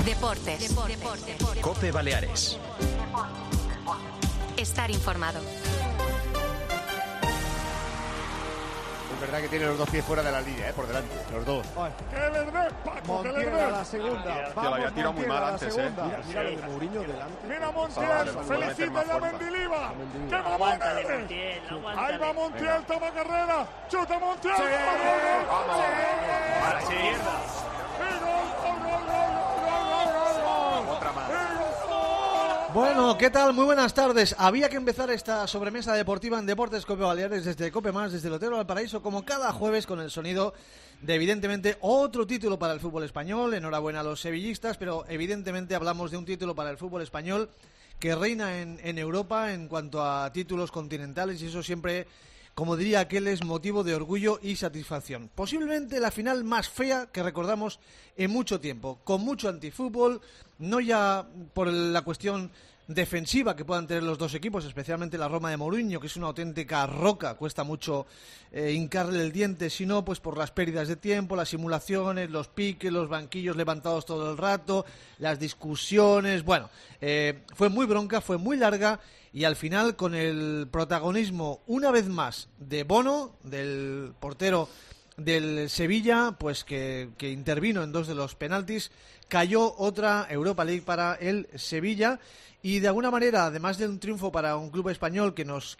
Deportes. COPE Baleares. Estar informado. Es verdad que tiene los dos pies fuera de la línea, por delante, los dos. ¡Que le dé, Paco, que le Montiel dé! a la segunda. Que lo había tirado muy mal antes, Mira lo de Mourinho delante. ¡Mira Montiel! ¡Felicítale a Mendilibar! ¡Que mamón eres! ¡Ahí va Montiel, toma carrera! ¡Chuta Montiel! ¡Vamos! ¡A la izquierda! Otra más. Bueno, ¿qué tal? Muy buenas tardes. Había que empezar esta sobremesa deportiva en Deportes COPE Baleares desde COPE Más, desde el Hotel Valparaíso, como cada jueves, con el sonido de, evidentemente, otro título para el fútbol español. Enhorabuena a los sevillistas, pero evidentemente hablamos de un título para el fútbol español que reina en Europa en cuanto a títulos continentales, y eso siempre, como diría aquel, es motivo de orgullo y satisfacción. Posiblemente la final más fea que recordamos en mucho tiempo, con mucho antifútbol, no ya por la cuestión defensiva que puedan tener los dos equipos, especialmente la Roma de Mourinho, que es una auténtica roca, cuesta mucho hincarle el diente, sino pues por las pérdidas de tiempo, las simulaciones, los piques, los banquillos levantados todo el rato, las discusiones. Bueno, fue muy bronca, fue muy larga, y al final, con el protagonismo una vez más de Bono, del portero del Sevilla, pues que intervino en dos de los penaltis, cayó otra Europa League para el Sevilla. Y de alguna manera, además de un triunfo para un club español que nos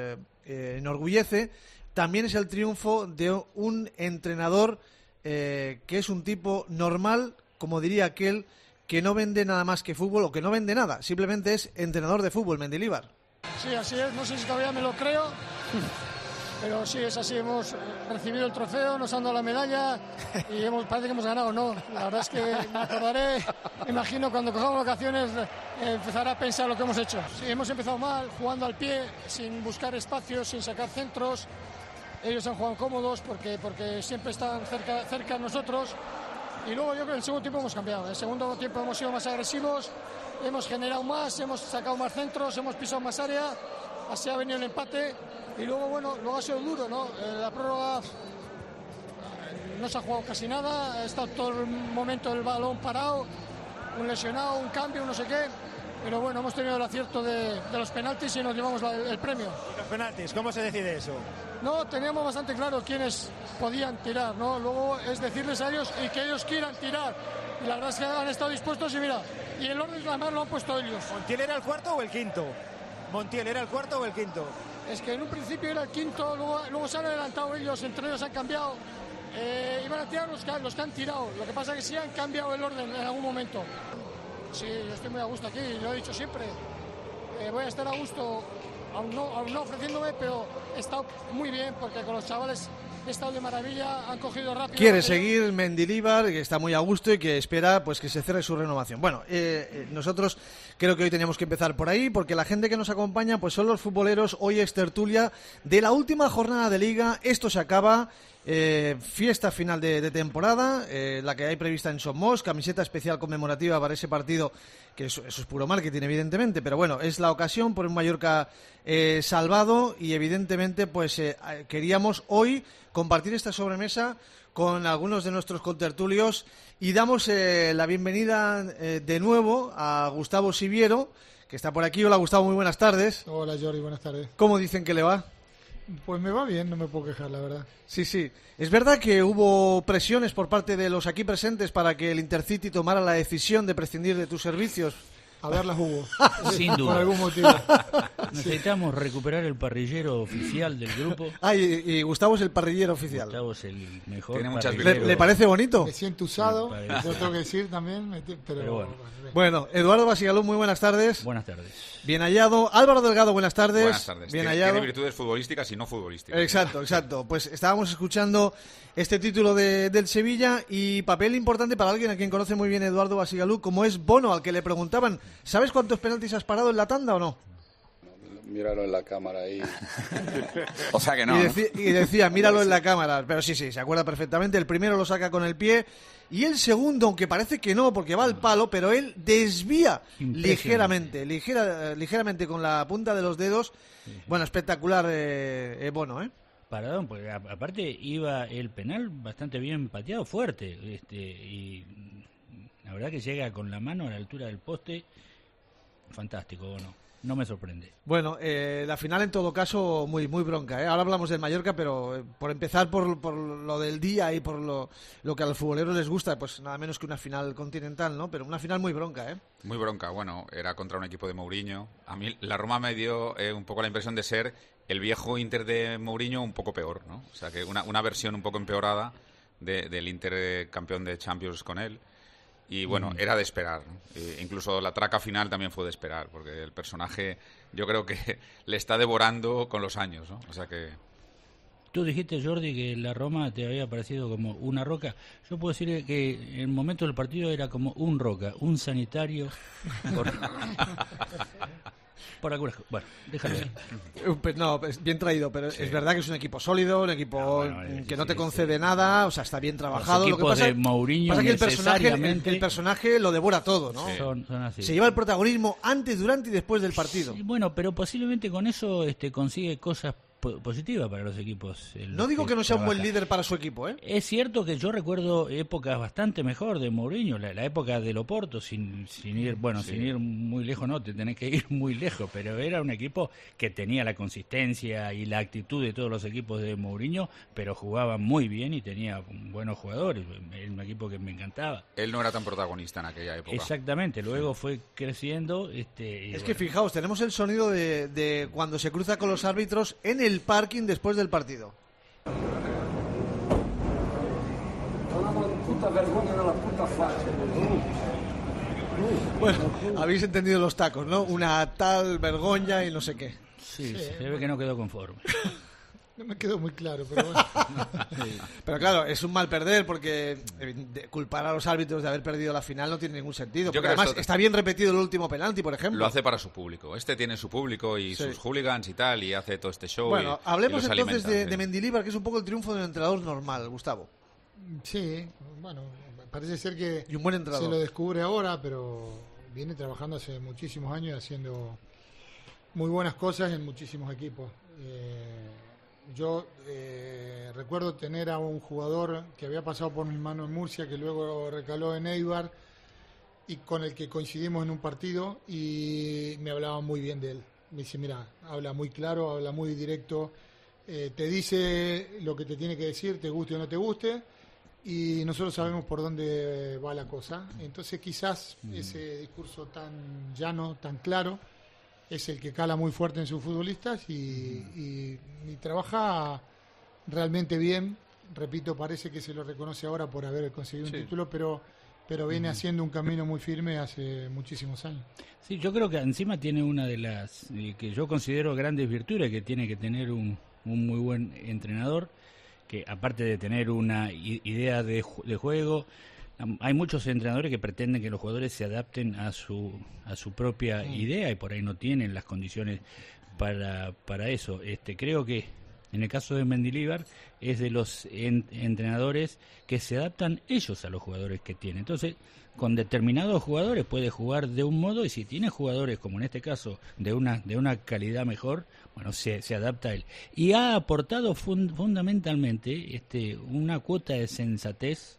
enorgullece, también es el triunfo de un entrenador que es un tipo normal, como diría aquel, que no vende nada más que fútbol, o que no vende nada, simplemente es entrenador de fútbol, Mendilibar. Sí, así es, no sé si todavía me lo creo, pero sí, es así, hemos recibido el trofeo, nos han dado la medalla y parece que hemos ganado, ¿no? La verdad es que me acordaré, imagino, cuando cojamos vacaciones, empezaré a pensar lo que hemos hecho. Sí, hemos empezado mal, jugando al pie, sin buscar espacios, sin sacar centros. Ellos han jugado cómodos porque siempre están cerca de nosotros. Y luego yo creo que en el segundo tiempo hemos cambiado. En el segundo tiempo hemos sido más agresivos, hemos generado más, hemos sacado más centros, hemos pisado más área, así ha venido el empate. Y luego ha sido duro, ¿no? La prórroga no se ha jugado casi nada, ha estado todo el momento el balón parado, un lesionado, un cambio, no sé qué. Pero bueno, hemos tenido el acierto de los penaltis y nos llevamos el premio. Los penaltis, ¿cómo se decide eso? No, teníamos bastante claro quiénes podían tirar, ¿no? Luego es decirles a ellos y que ellos quieran tirar. Y la verdad es que han estado dispuestos y mira, y el orden además lo han puesto ellos. ¿Montiel era el cuarto o el quinto? ¿Montiel era el cuarto o el quinto? Es que en un principio era el quinto, luego se han adelantado ellos, entre ellos han cambiado. Iban a tirar los que han tirado. Lo que pasa es que sí han cambiado el orden en algún momento. Sí, yo estoy muy a gusto aquí, lo he dicho siempre. Voy a estar a gusto, aún no ofreciéndome, pero he estado muy bien porque con los chavales he estado de maravilla, han cogido rápido. Quiere seguir Mendilibar, que está muy a gusto y que espera pues que se cierre su renovación. Bueno, nosotros creo que hoy teníamos que empezar por ahí, porque la gente que nos acompaña pues son los futboleros. Hoy es tertulia de la última jornada de Liga. Esto se acaba. Fiesta final de temporada, la que hay prevista en Somos, camiseta especial conmemorativa para ese partido, que eso es puro marketing, evidentemente, pero bueno, es la ocasión por un Mallorca salvado, y evidentemente pues queríamos hoy compartir esta sobremesa con algunos de nuestros contertulios, y damos la bienvenida de nuevo a Gustavo Siviero, que está por aquí. Hola Gustavo, muy buenas tardes. Hola Jordi, buenas tardes. ¿Cómo dicen que le va? Pues me va bien, no me puedo quejar, la verdad. Sí, sí. ¿Es verdad que hubo presiones por parte de los aquí presentes para que el Intercity tomara la decisión de prescindir de tus servicios? A verlas hubo. Sin duda. Por algún motivo. Necesitamos recuperar el parrillero oficial del grupo. Ah, y Gustavo es el parrillero oficial. Gustavo es el mejor. Tiene muchas parrillero. ¿Le parece bonito? Me siento usado, yo tengo que decir también, pero Bueno, Eduardo Basigalú, muy buenas tardes. Buenas tardes. Bien hallado. Álvaro Delgado, buenas tardes. Buenas tardes. Bien Tiene hallado. virtudes futbolísticas y no futbolísticas. Exacto. Pues estábamos escuchando este título del Sevilla, y papel importante para alguien a quien conoce muy bien Eduardo Basigalú, como es Bono, al que le preguntaban: ¿sabes cuántos penaltis has parado en la tanda o no? Míralo en la cámara ahí. O sea que no. Y decía, míralo en la cámara. Pero sí, se acuerda perfectamente. El primero lo saca con el pie, y el segundo, aunque parece que no, porque va al palo, pero él desvía ligeramente con la punta de los dedos. Bueno, espectacular, Bono, ¿eh? Paradón, porque aparte iba el penal bastante bien pateado, fuerte, y la verdad que llega con la mano a la altura del poste, fantástico, ¿o no? No me sorprende. Bueno, la final en todo caso muy bronca, ¿eh? Ahora hablamos del Mallorca, pero por empezar por lo del día y por lo que a los futboleros les gusta, pues nada menos que una final continental, ¿no? Pero una final muy bronca, ¿eh? Muy bronca, bueno, era contra un equipo de Mourinho. A mí la Roma me dio un poco la impresión de ser el viejo Inter de Mourinho un poco peor, ¿no? O sea, que una versión un poco empeorada del Inter campeón de Champions con él. Y bueno, era de esperar, ¿no? Incluso la traca final también fue de esperar, porque el personaje yo creo que le está devorando con los años, ¿no? O sea que... Tú dijiste, Jordi, que la Roma te había parecido como una roca. Yo puedo decir que en el momento del partido era como un roca, un sanitario. Por algunas cosas. Bueno, déjalo ahí. No, bien traído, pero sí. Es verdad que es un equipo sólido, un equipo que no te concede nada, o sea, está bien trabajado. Los equipos de Mourinho pasa que el personaje lo devora todo, ¿no? Sí. Son así. Se lleva el protagonismo antes, durante y después del partido. Sí, bueno, pero posiblemente con eso consigue cosas positiva para los equipos. No digo que no sea un buen líder para su equipo, ¿eh? Es cierto que yo recuerdo épocas bastante mejor de Mourinho, la época del Oporto, sin ir muy lejos, no, te tenés que ir muy lejos, pero era un equipo que tenía la consistencia y la actitud de todos los equipos de Mourinho, pero jugaba muy bien y tenía buenos jugadores, era un equipo que me encantaba. Él no era tan protagonista en aquella época. Exactamente, luego fue creciendo. Que fijaos, tenemos el sonido de cuando se cruza con los árbitros en el parking después del partido. Bueno, habéis entendido los tacos, ¿no? Una tal vergüenza y no sé qué. Sí, se ve que no quedó conforme. No me quedó muy claro, pero bueno. Pero claro, es un mal perder porque culpar a los árbitros de haber perdido la final no tiene ningún sentido. Porque además está bien repetido el último penalti, por ejemplo. Lo hace para su público. Tiene su público y sus hooligans y tal, y hace todo este show. Bueno, hablemos entonces de Mendilibar, que es un poco el triunfo de un entrenador normal, Gustavo. Sí, bueno, parece ser que y un buen entrenador. Se lo descubre ahora, pero viene trabajando hace muchísimos años y haciendo muy buenas cosas en muchísimos equipos. Yo recuerdo tener a un jugador que había pasado por mis manos en Murcia, que luego recaló en Eibar y con el que coincidimos en un partido y me hablaba muy bien de él. Me dice, mira, habla muy claro, habla muy directo, te dice lo que te tiene que decir, te guste o no te guste, y nosotros sabemos por dónde va la cosa. Entonces quizás ese discurso tan llano, tan claro, es el que cala muy fuerte en sus futbolistas y trabaja realmente bien. Repito, parece que se lo reconoce ahora por haber conseguido un título, pero viene haciendo un camino muy firme hace muchísimos años. Sí, yo creo que encima tiene una de las que yo considero grandes virtudes que tiene que tener un muy buen entrenador, que aparte de tener una idea de juego. Hay muchos entrenadores que pretenden que los jugadores se adapten a su propia idea y por ahí no tienen las condiciones para eso. Creo que en el caso de Mendilibar es de los entrenadores que se adaptan ellos a los jugadores que tienen. Entonces, con determinados jugadores puede jugar de un modo y si tiene jugadores, como en este caso, de una calidad mejor, bueno, se adapta a él. Y ha aportado fundamentalmente una cuota de sensatez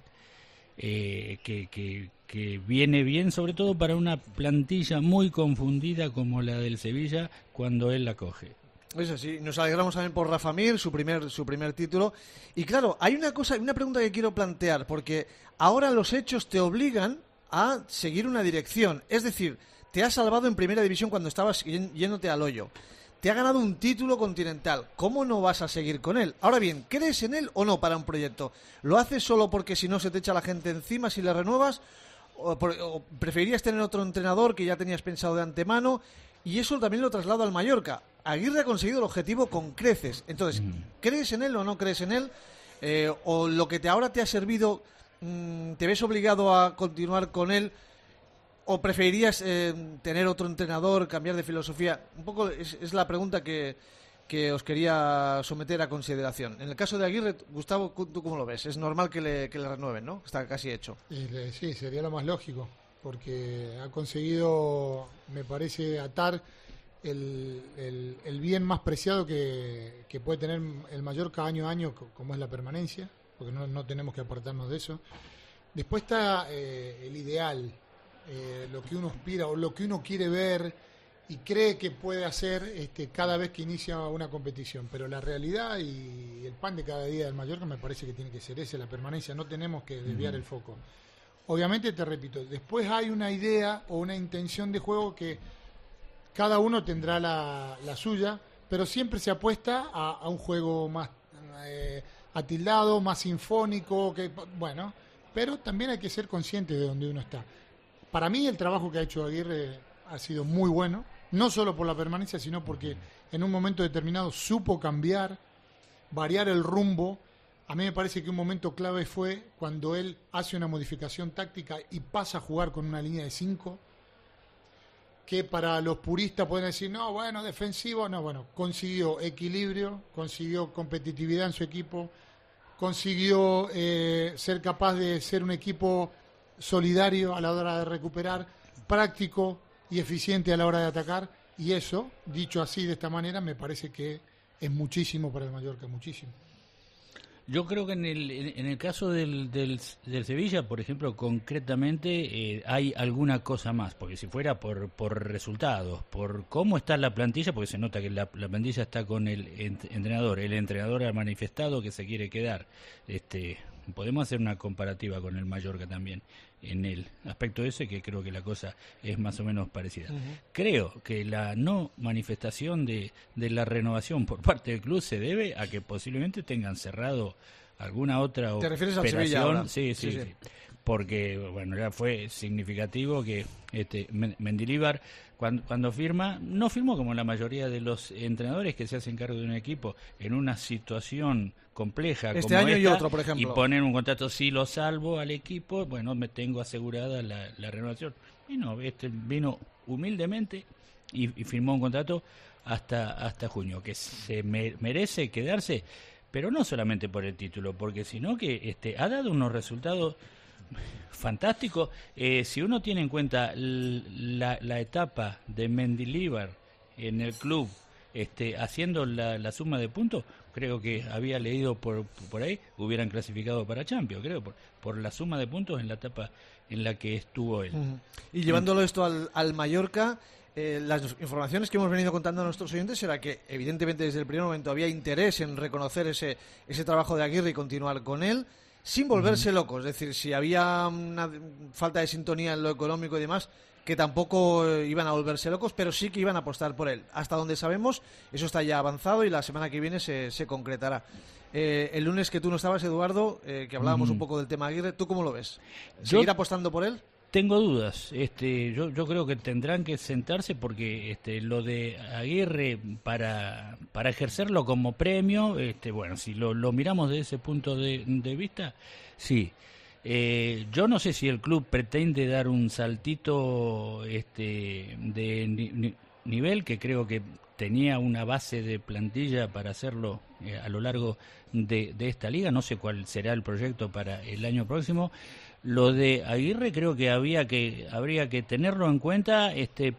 que viene bien, sobre todo para una plantilla muy confundida como la del Sevilla cuando él la coge. Eso sí, nos alegramos también por Rafa Mir, su primer título. Y claro, hay una pregunta que quiero plantear, porque ahora los hechos te obligan a seguir una dirección. Es decir, te has salvado en primera división cuando estabas yéndote al hoyo. Te ha ganado un título continental. ¿Cómo no vas a seguir con él? Ahora bien, ¿crees en él o no para un proyecto? ¿Lo haces solo porque si no se te echa la gente encima si le renuevas? ¿O preferirías tener otro entrenador que ya tenías pensado de antemano? Y eso también lo traslado al Mallorca. Aguirre ha conseguido el objetivo con creces. Entonces, ¿crees en él o no crees en él? ¿O lo que ahora te ha servido, te ves obligado a continuar con él? ¿O preferirías tener otro entrenador, cambiar de filosofía? Un poco es la pregunta que os quería someter a consideración. En el caso de Aguirre, Gustavo, ¿tú cómo lo ves? Es normal que le renueven, ¿no? Está casi hecho. Sí, sería lo más lógico, porque ha conseguido, me parece, atar el bien más preciado que puede tener el Mallorca año a año, como es la permanencia, porque no tenemos que apartarnos de eso. Después está el ideal, lo que uno aspira o lo que uno quiere ver y cree que puede hacer cada vez que inicia una competición. Pero la realidad y el pan de cada día del Mallorca me parece que tiene que ser ese, la permanencia. No tenemos que desviar el foco. Obviamente, te repito, después hay una idea o una intención de juego que cada uno tendrá la suya, pero siempre se apuesta a un juego más atildado, más sinfónico, bueno, pero también hay que ser consciente de dónde uno está. Para mí el trabajo que ha hecho Aguirre ha sido muy bueno, no solo por la permanencia, sino porque en un momento determinado supo cambiar, variar el rumbo. A mí me parece que un momento clave fue cuando él hace una modificación táctica y pasa a jugar con una línea de 5, que para los puristas pueden decir, no, bueno, defensivo, no, bueno, consiguió equilibrio, consiguió competitividad en su equipo, consiguió ser capaz de ser un equipo solidario a la hora de recuperar, práctico y eficiente a la hora de atacar, y eso, dicho así de esta manera, me parece que es muchísimo para el Mallorca, muchísimo. Yo creo que en el caso del Sevilla, por ejemplo, concretamente hay alguna cosa más, porque si fuera por resultados, por cómo está la plantilla, porque se nota que la plantilla está con el entrenador ha manifestado que se quiere quedar. Podemos hacer una comparativa con el Mallorca también, en el aspecto ese, que creo que la cosa es más o menos parecida. Uh-huh. Creo que la no manifestación de la renovación por parte del club se debe a que posiblemente tengan cerrado alguna otra operación. ¿Te refieres al Sevilla ahora? Sí. Porque, bueno, ya fue significativo que Mendilibar, cuando firma, no firmó como la mayoría de los entrenadores que se hacen cargo de un equipo en una situación compleja este como año esta, y otro, por ejemplo, y poner un contrato, si lo salvo al equipo, bueno, me tengo asegurada la renovación. Y no, vino humildemente y firmó un contrato hasta junio, que se merece quedarse, pero no solamente por el título, porque sino que ha dado unos resultados fantásticos. Si uno tiene en cuenta la etapa de Mendilibar en el club, haciendo la suma de puntos, creo que había leído por ahí, hubieran clasificado para Champions, creo, por la suma de puntos en la etapa en la que estuvo él. Uh-huh. Y llevándolo esto al Mallorca, las informaciones que hemos venido contando a nuestros oyentes era que evidentemente desde el primer momento había interés en reconocer ese trabajo de Aguirre y continuar con él, sin volverse locos. Es decir, si había una falta de sintonía en lo económico y demás, que tampoco iban a volverse locos, pero sí que iban a apostar por él. Hasta donde sabemos, eso está ya avanzado y la semana que viene se concretará. El lunes que tú no estabas, Eduardo, que hablábamos un poco del tema Aguirre, ¿tú cómo lo ves? ¿Seguir apostando por él? Tengo dudas. Yo creo que tendrán que sentarse porque lo de Aguirre para ejercerlo como premio, bueno, si lo miramos desde ese punto de vista, sí. Yo no sé si el club pretende dar un saltito de nivel, que creo que tenía una base de plantilla para hacerlo a lo largo de esta liga. No sé cuál será el proyecto para el año próximo. Lo de Aguirre creo que habría que tenerlo en cuenta,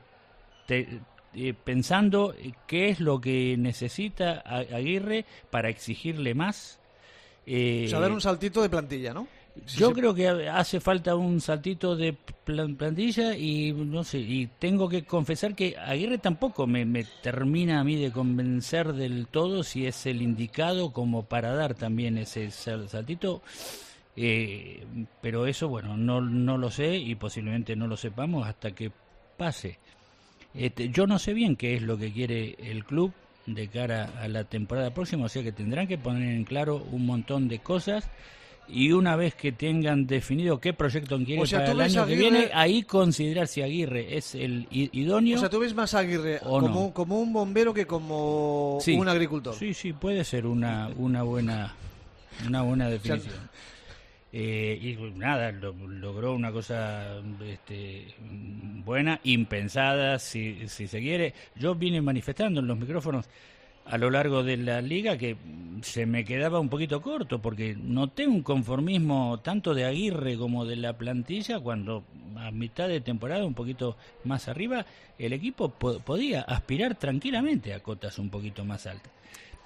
pensando qué es lo que necesita Aguirre para exigirle más. O sea, dar un saltito de plantilla, ¿no? Yo creo que hace falta un saltito de plantilla y no sé, y tengo que confesar que Aguirre tampoco me termina a mí de convencer del todo si es el indicado como para dar también ese saltito. Pero eso, bueno, no lo sé y posiblemente no lo sepamos hasta que pase. Yo no sé bien qué es lo que quiere el club de cara a la temporada próxima, o sea que tendrán que poner en claro un montón de cosas y una vez que tengan definido qué proyecto quieren para el año que viene, ahí considerar si Aguirre es el idóneo. O sea, ¿tú ves más a Aguirre como un bombero que como un agricultor? Sí, puede ser una buena definición. O sea, y nada, logró una cosa buena, impensada, si se quiere. Yo vine manifestando en los micrófonos a lo largo de la liga que se me quedaba un poquito corto, porque noté un conformismo tanto de Aguirre como de la plantilla, cuando a mitad de temporada, un poquito más arriba, el equipo podía aspirar tranquilamente a cotas un poquito más altas.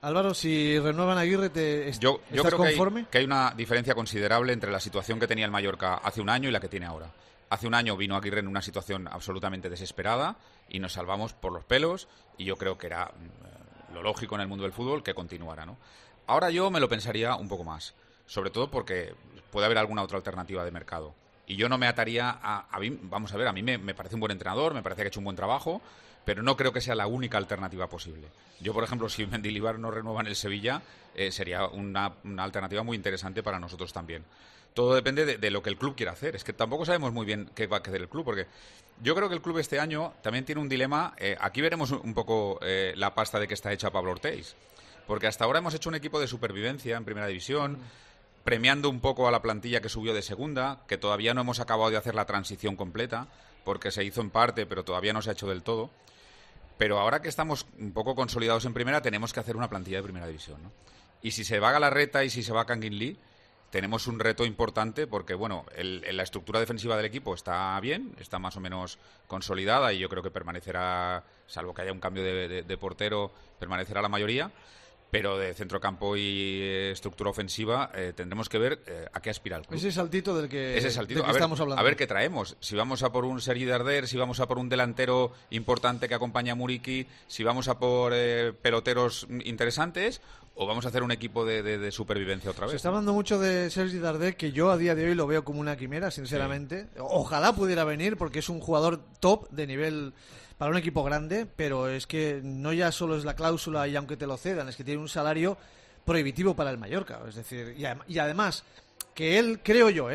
Álvaro, si renuevan a Aguirre, yo ¿estás creo conforme? que hay una diferencia considerable entre la situación que tenía el Mallorca hace un año y la que tiene ahora. Hace un año vino Aguirre en una situación absolutamente desesperada y nos salvamos por los pelos, y yo creo que era lo lógico en el mundo del fútbol que continuara, ¿no? Ahora yo me lo pensaría un poco más, sobre todo porque puede haber alguna otra alternativa de mercado. Y yo no me ataría a mí, vamos a ver, a mí me parece un buen entrenador, me parece que ha hecho un buen trabajo, pero no creo que sea la única alternativa posible. Yo, por ejemplo, si Mendilibar no renueva en el Sevilla, sería una alternativa muy interesante para nosotros también. Todo depende de lo que el club quiera hacer. Es que tampoco sabemos muy bien qué va a hacer el club, porque yo creo que el club este año también tiene un dilema. Aquí veremos un poco la pasta de que está hecha Pablo Ortiz, porque hasta ahora hemos hecho un equipo de supervivencia en Primera División, premiando un poco a la plantilla que subió de Segunda, que todavía no hemos acabado de hacer la transición completa, porque se hizo en parte, pero todavía no se ha hecho del todo. Pero ahora que estamos un poco consolidados en Primera, tenemos que hacer una plantilla de Primera División, ¿no? Y si se va Galarreta y si se va Kangin Lee, tenemos un reto importante porque, bueno, la estructura defensiva del equipo está bien, está más o menos consolidada y yo creo que permanecerá, salvo que haya un cambio de portero, permanecerá la mayoría. Pero de centrocampo y estructura ofensiva tendremos que ver a qué aspira el club. Ese saltito del que a estamos hablando. A ver qué traemos. Si vamos a por un Sergi Darder, si vamos a por un delantero importante que acompaña a Muriqui, si vamos a por peloteros interesantes, o vamos a hacer un equipo de supervivencia otra vez. Se está hablando mucho de Sergi Darder, que yo a día de hoy lo veo como una quimera, sinceramente. Sí. Ojalá pudiera venir, porque es un jugador top de nivel para un equipo grande, pero es que no ya solo es la cláusula y aunque te lo cedan, es que tiene un salario prohibitivo para el Mallorca. Es decir, y además, que él, creo yo,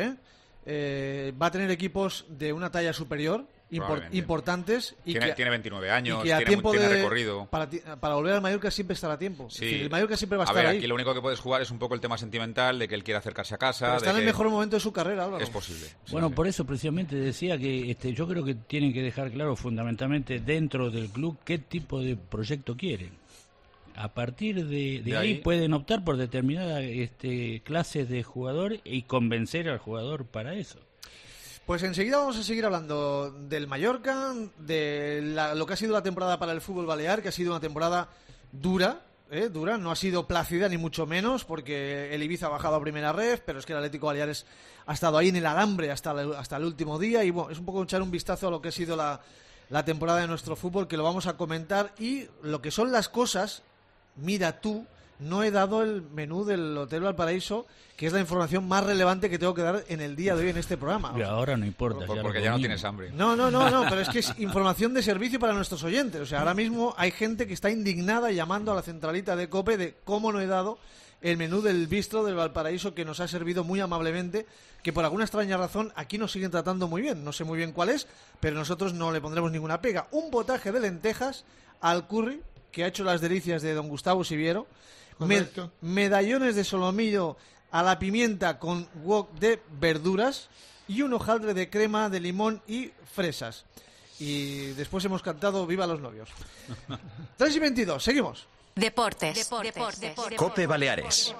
va a tener equipos de una talla superior, importantes. Y tiene 29 años, y que tiene recorrido. Para volver al Mallorca siempre estará a tiempo. Sí. Es decir, el Mallorca siempre va a estar ahí. Aquí lo único que puedes jugar es un poco el tema sentimental de que él quiere acercarse a casa. Pero está en el mejor momento de su carrera, Álvaro. Es posible. Bueno, por eso precisamente decía que yo creo que tienen que dejar claro fundamentalmente dentro del club qué tipo de proyecto quieren. A partir de ahí pueden optar por determinadas clases de jugador y convencer al jugador para eso. Pues enseguida vamos a seguir hablando del Mallorca, de lo que ha sido la temporada para el fútbol balear, que ha sido una temporada dura, no ha sido plácida ni mucho menos, porque el Ibiza ha bajado a primera ref, pero es que el Atlético Baleares ha estado ahí en el alambre hasta el último día, y bueno, es un poco echar un vistazo a lo que ha sido la temporada de nuestro fútbol, que lo vamos a comentar, y lo que son las cosas, mira tú, no he dado el menú del Hotel Valparaíso, que es la información más relevante que tengo que dar en el día de hoy en este programa. Y ahora no importa. Porque ya no tienes hambre. No, pero es que es información de servicio para nuestros oyentes. O sea, ahora mismo hay gente que está indignada llamando a la centralita de COPE de cómo no he dado el menú del bistro del Valparaíso, que nos ha servido muy amablemente, que por alguna extraña razón aquí nos siguen tratando muy bien. No sé muy bien cuál es, pero nosotros no le pondremos ninguna pega. Un potaje de lentejas al curry, que ha hecho las delicias de don Gustavo Siviero. Medallones de solomillo a la pimienta con wok de verduras y un hojaldre de crema de limón y fresas. Y después hemos cantado Viva los novios. 3:22, seguimos. Deportes. COPE Baleares.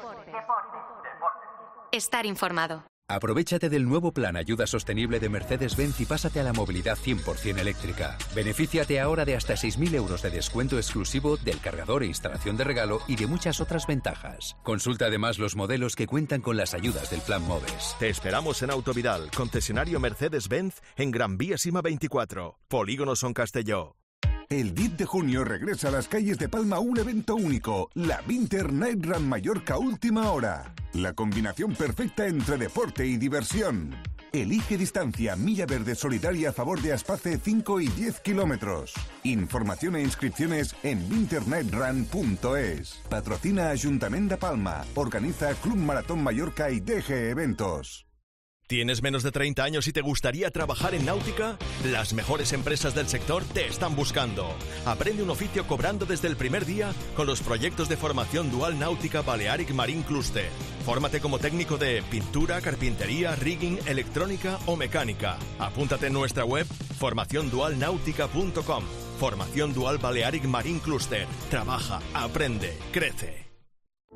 Estar informado. Aprovechate del nuevo plan Ayuda Sostenible de Mercedes-Benz y pásate a la movilidad 100% eléctrica. Benefíciate ahora de hasta 6.000 euros de descuento exclusivo del cargador e instalación de regalo y de muchas otras ventajas. Consulta además los modelos que cuentan con las ayudas del plan MOVES. Te esperamos en Autovidal, concesionario Mercedes-Benz en Gran Vía Sima 24, Polígono Son Castelló. El 10 de junio regresa a las calles de Palma un evento único, la Winter Night Run Mallorca Última Hora. La combinación perfecta entre deporte y diversión. Elige distancia, milla verde solidaria a favor de Aspace 5 y 10 kilómetros. Información e inscripciones en winternightrun.es. Patrocina Ayuntamiento de Palma. Organiza Club Maratón Mallorca y DG Eventos. ¿Tienes menos de 30 años y te gustaría trabajar en náutica? Las mejores empresas del sector te están buscando. Aprende un oficio cobrando desde el primer día con los proyectos de formación dual náutica Balearic Marine Cluster. Fórmate como técnico de pintura, carpintería, rigging, electrónica o mecánica. Apúntate en nuestra web formaciondualnautica.com. Formación Dual Balearic Marine Cluster. Trabaja, aprende, crece.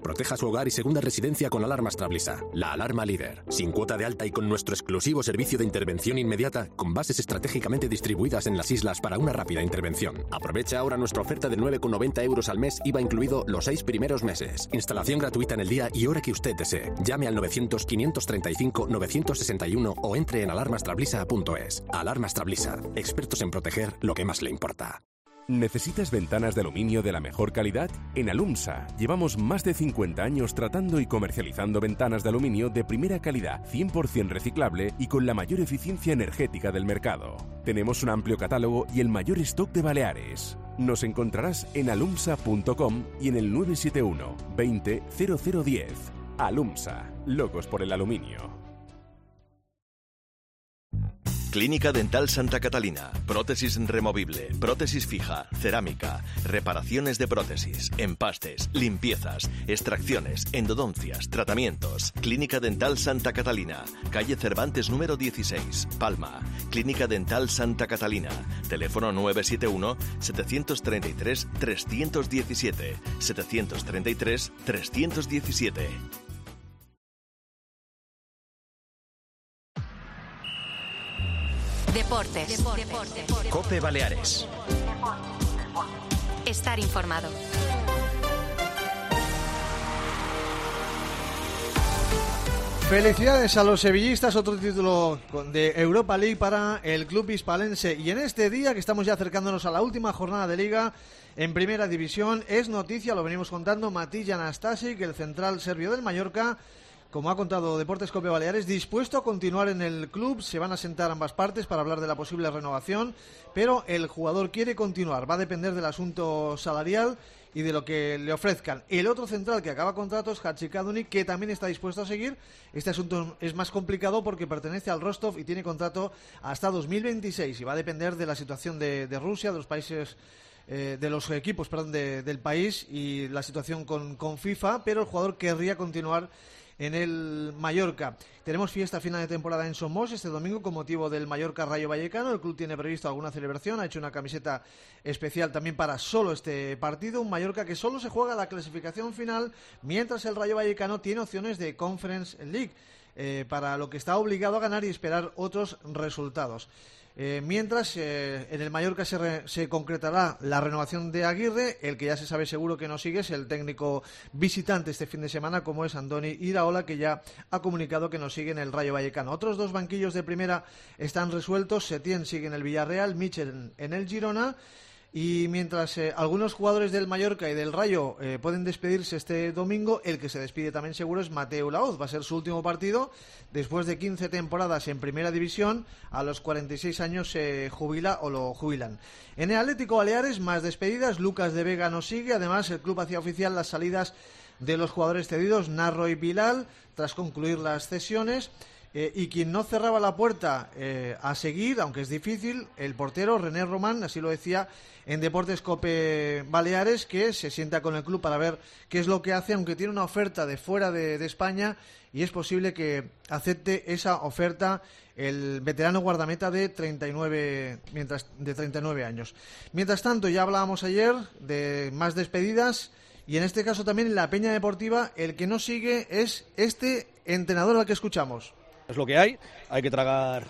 Proteja su hogar y segunda residencia con alarmas Trablisa, la alarma líder. Sin cuota de alta y con nuestro exclusivo servicio de intervención inmediata, con bases estratégicamente distribuidas en las islas para una rápida intervención. Aprovecha ahora nuestra oferta de 9,90 € al mes, IVA incluido los 6 primeros meses. Instalación gratuita en el día y hora que usted desee. Llame al 900-535-961 o entre en alarmastrablisa.es. Alarmas Trablisa, expertos en proteger lo que más le importa. ¿Necesitas ventanas de aluminio de la mejor calidad? En Alumsa llevamos más de 50 años tratando y comercializando ventanas de aluminio de primera calidad, 100% reciclable y con la mayor eficiencia energética del mercado. Tenemos un amplio catálogo y el mayor stock de Baleares. Nos encontrarás en alumsa.com y en el 971 20 0010. Alumsa, locos por el aluminio. Clínica Dental Santa Catalina. Prótesis removible, prótesis fija, cerámica, reparaciones de prótesis, empastes, limpiezas, extracciones, endodoncias, tratamientos. Clínica Dental Santa Catalina. Calle Cervantes número 16, Palma. Clínica Dental Santa Catalina. Teléfono 971-733-317. 733-317. Deportes. COPE Baleares. Estar informado. Felicidades a los sevillistas, otro título de Europa League para el club hispalense. Y en este día que estamos ya acercándonos a la última jornada de Liga en Primera División, es noticia, lo venimos contando, Matija Anastasic, el central serbio del Mallorca, como ha contado Deportes Cope Baleares, dispuesto a continuar en el club. Se van a sentar ambas partes para hablar de la posible renovación, pero el jugador quiere continuar. Va a depender del asunto salarial y de lo que le ofrezcan. El otro central que acaba contrato es Hachikaduni, que también está dispuesto a seguir. Este asunto es más complicado porque pertenece al Rostov y tiene contrato hasta 2026 y va a depender de la situación de Rusia, de los países, de los equipos, del país y la situación con FIFA, pero el jugador querría continuar en el Mallorca. Tenemos fiesta final de temporada en Somos este domingo con motivo del Mallorca Rayo Vallecano. El club tiene previsto alguna celebración, ha hecho una camiseta especial también para solo este partido. Un Mallorca que solo se juega la clasificación final, mientras el Rayo Vallecano tiene opciones de Conference League, para lo que está obligado a ganar y esperar otros resultados. Mientras en el Mallorca se concretará la renovación de Aguirre. El que ya se sabe seguro que no sigue es el técnico visitante este fin de semana, como es Andoni Iraola, que ya ha comunicado que no sigue en el Rayo Vallecano. Otros dos banquillos de primera están resueltos. Setién sigue en el Villarreal, Michel en el Girona. Y mientras algunos jugadores del Mallorca y del Rayo pueden despedirse este domingo, el que se despide también seguro es Mateu Laoz. Va a ser su último partido. Después de 15 temporadas en Primera División, a los 46 años se jubila o lo jubilan. En el Atlético Baleares, más despedidas. Lucas de Vega no sigue. Además, el club hacía oficial las salidas de los jugadores cedidos, Narro y Bilal, tras concluir las cesiones. Y quien no cerraba la puerta a seguir, aunque es difícil, el portero René Román, así lo decía en Deportes Cope Baleares, que se sienta con el club para ver qué es lo que hace, aunque tiene una oferta de fuera de España, y es posible que acepte esa oferta el veterano guardameta de 39 años. Mientras tanto, ya hablábamos ayer de más despedidas, y en este caso también en la Peña Deportiva, el que no sigue es este entrenador al que escuchamos. Es lo que hay que tragar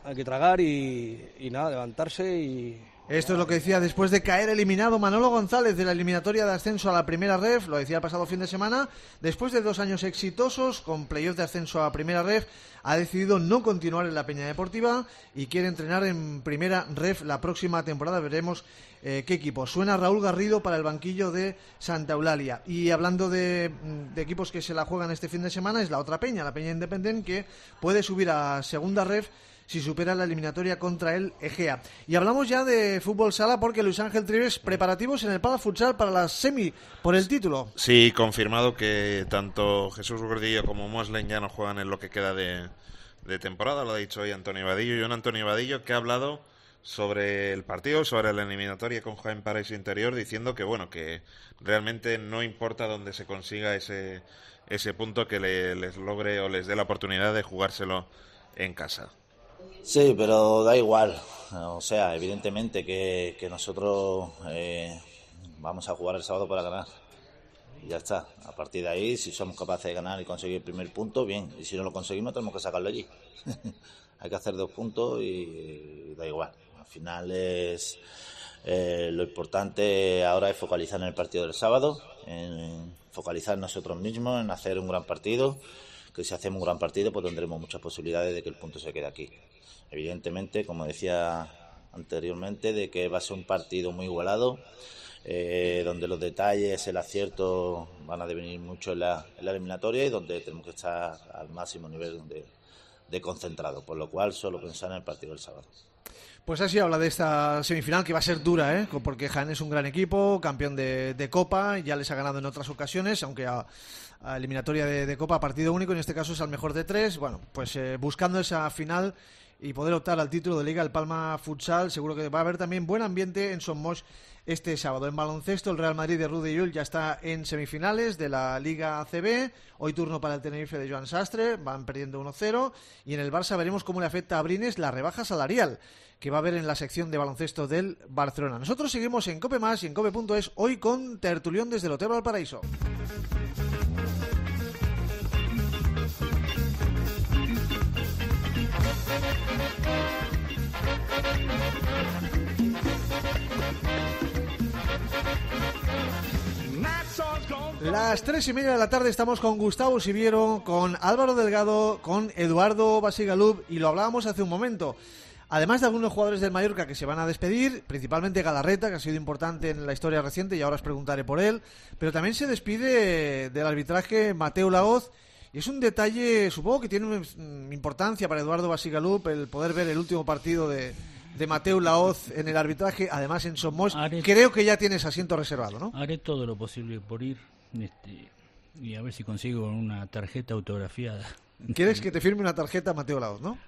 y nada, levantarse y... Esto es lo que decía después de caer eliminado Manolo González de la eliminatoria de ascenso a la Primera Ref, lo decía el pasado fin de semana. Después de 2 años exitosos con playoff de ascenso a Primera Ref, ha decidido no continuar en la Peña Deportiva y quiere entrenar en Primera Ref la próxima temporada. Veremos qué equipo. Suena Raúl Garrido para el banquillo de Santa Eulalia. Y hablando de equipos que se la juegan este fin de semana, es la otra Peña, la Peña Independent, que puede subir a Segunda Ref si supera la eliminatoria contra el Egea. Y hablamos ya de fútbol sala porque Luis Ángel Trives, preparativos en el Pala Futsal para la semi por el título. Sí, confirmado que tanto Jesús Gordillo como Moslem ya no juegan en lo que queda de temporada, lo ha dicho hoy Antonio Vadillo, y un Antonio Vadillo que ha hablado sobre el partido, sobre la eliminatoria con Jaén Paraíso Interior, diciendo que bueno, que realmente no importa dónde se consiga ese punto, que les logre o les dé la oportunidad de jugárselo en casa. Sí, pero da igual. O sea, evidentemente que nosotros vamos a jugar el sábado para ganar. y ya está. A partir de ahí, si somos capaces de ganar y conseguir el primer punto, bien, y si no lo conseguimos tenemos que sacarlo allí. Hay que hacer 2 puntos y da igual. Al final es lo importante ahora es focalizar en el partido del sábado, en focalizar nosotros mismos, en hacer un gran partido, que si hacemos un gran partido pues tendremos muchas posibilidades de que el punto se quede aquí. Evidentemente, como decía anteriormente, de que va a ser un partido muy igualado, donde los detalles, el acierto van a devenir mucho en la eliminatoria y donde tenemos que estar al máximo nivel de concentrado, por lo cual solo pensar en el partido del sábado. Pues así habla de esta semifinal, que va a ser dura, porque Jaén es un gran equipo, campeón de Copa, ya les ha ganado en otras ocasiones, aunque a eliminatoria de Copa, partido único, en este caso es al mejor de 3. Bueno, pues buscando esa final y poder optar al título de Liga, el Palma Futsal, seguro que va a haber también buen ambiente en Son Moix este sábado. En baloncesto, el Real Madrid de Rudy Llull ya está en semifinales de la Liga ACB. Hoy turno para el Tenerife de Joan Sastre, van perdiendo 1-0. Y en el Barça veremos cómo le afecta a Brines la rebaja salarial que va a haber en la sección de baloncesto del Barcelona. Nosotros seguimos en COPE+ y en COPE.es, hoy con tertulión desde el Hotel Valparaíso. Las 3:30 de la tarde estamos con Gustavo Siviero, con Álvaro Delgado, con Eduardo Basigalup, y lo hablábamos hace un momento. Además de algunos jugadores del Mallorca que se van a despedir, principalmente Galarreta, que ha sido importante en la historia reciente, y ahora os preguntaré por él, pero también se despide del arbitraje Mateu Laoz, y es un detalle, supongo que tiene una importancia para Eduardo Basigalup, el poder ver el último partido de Mateu Laoz en el arbitraje, además en Son Moix. Creo que ya tienes asiento reservado, ¿no? Haré todo lo posible por ir, y a ver si consigo una tarjeta autografiada. ¿Quieres que te firme una tarjeta Mateu Laoz, no?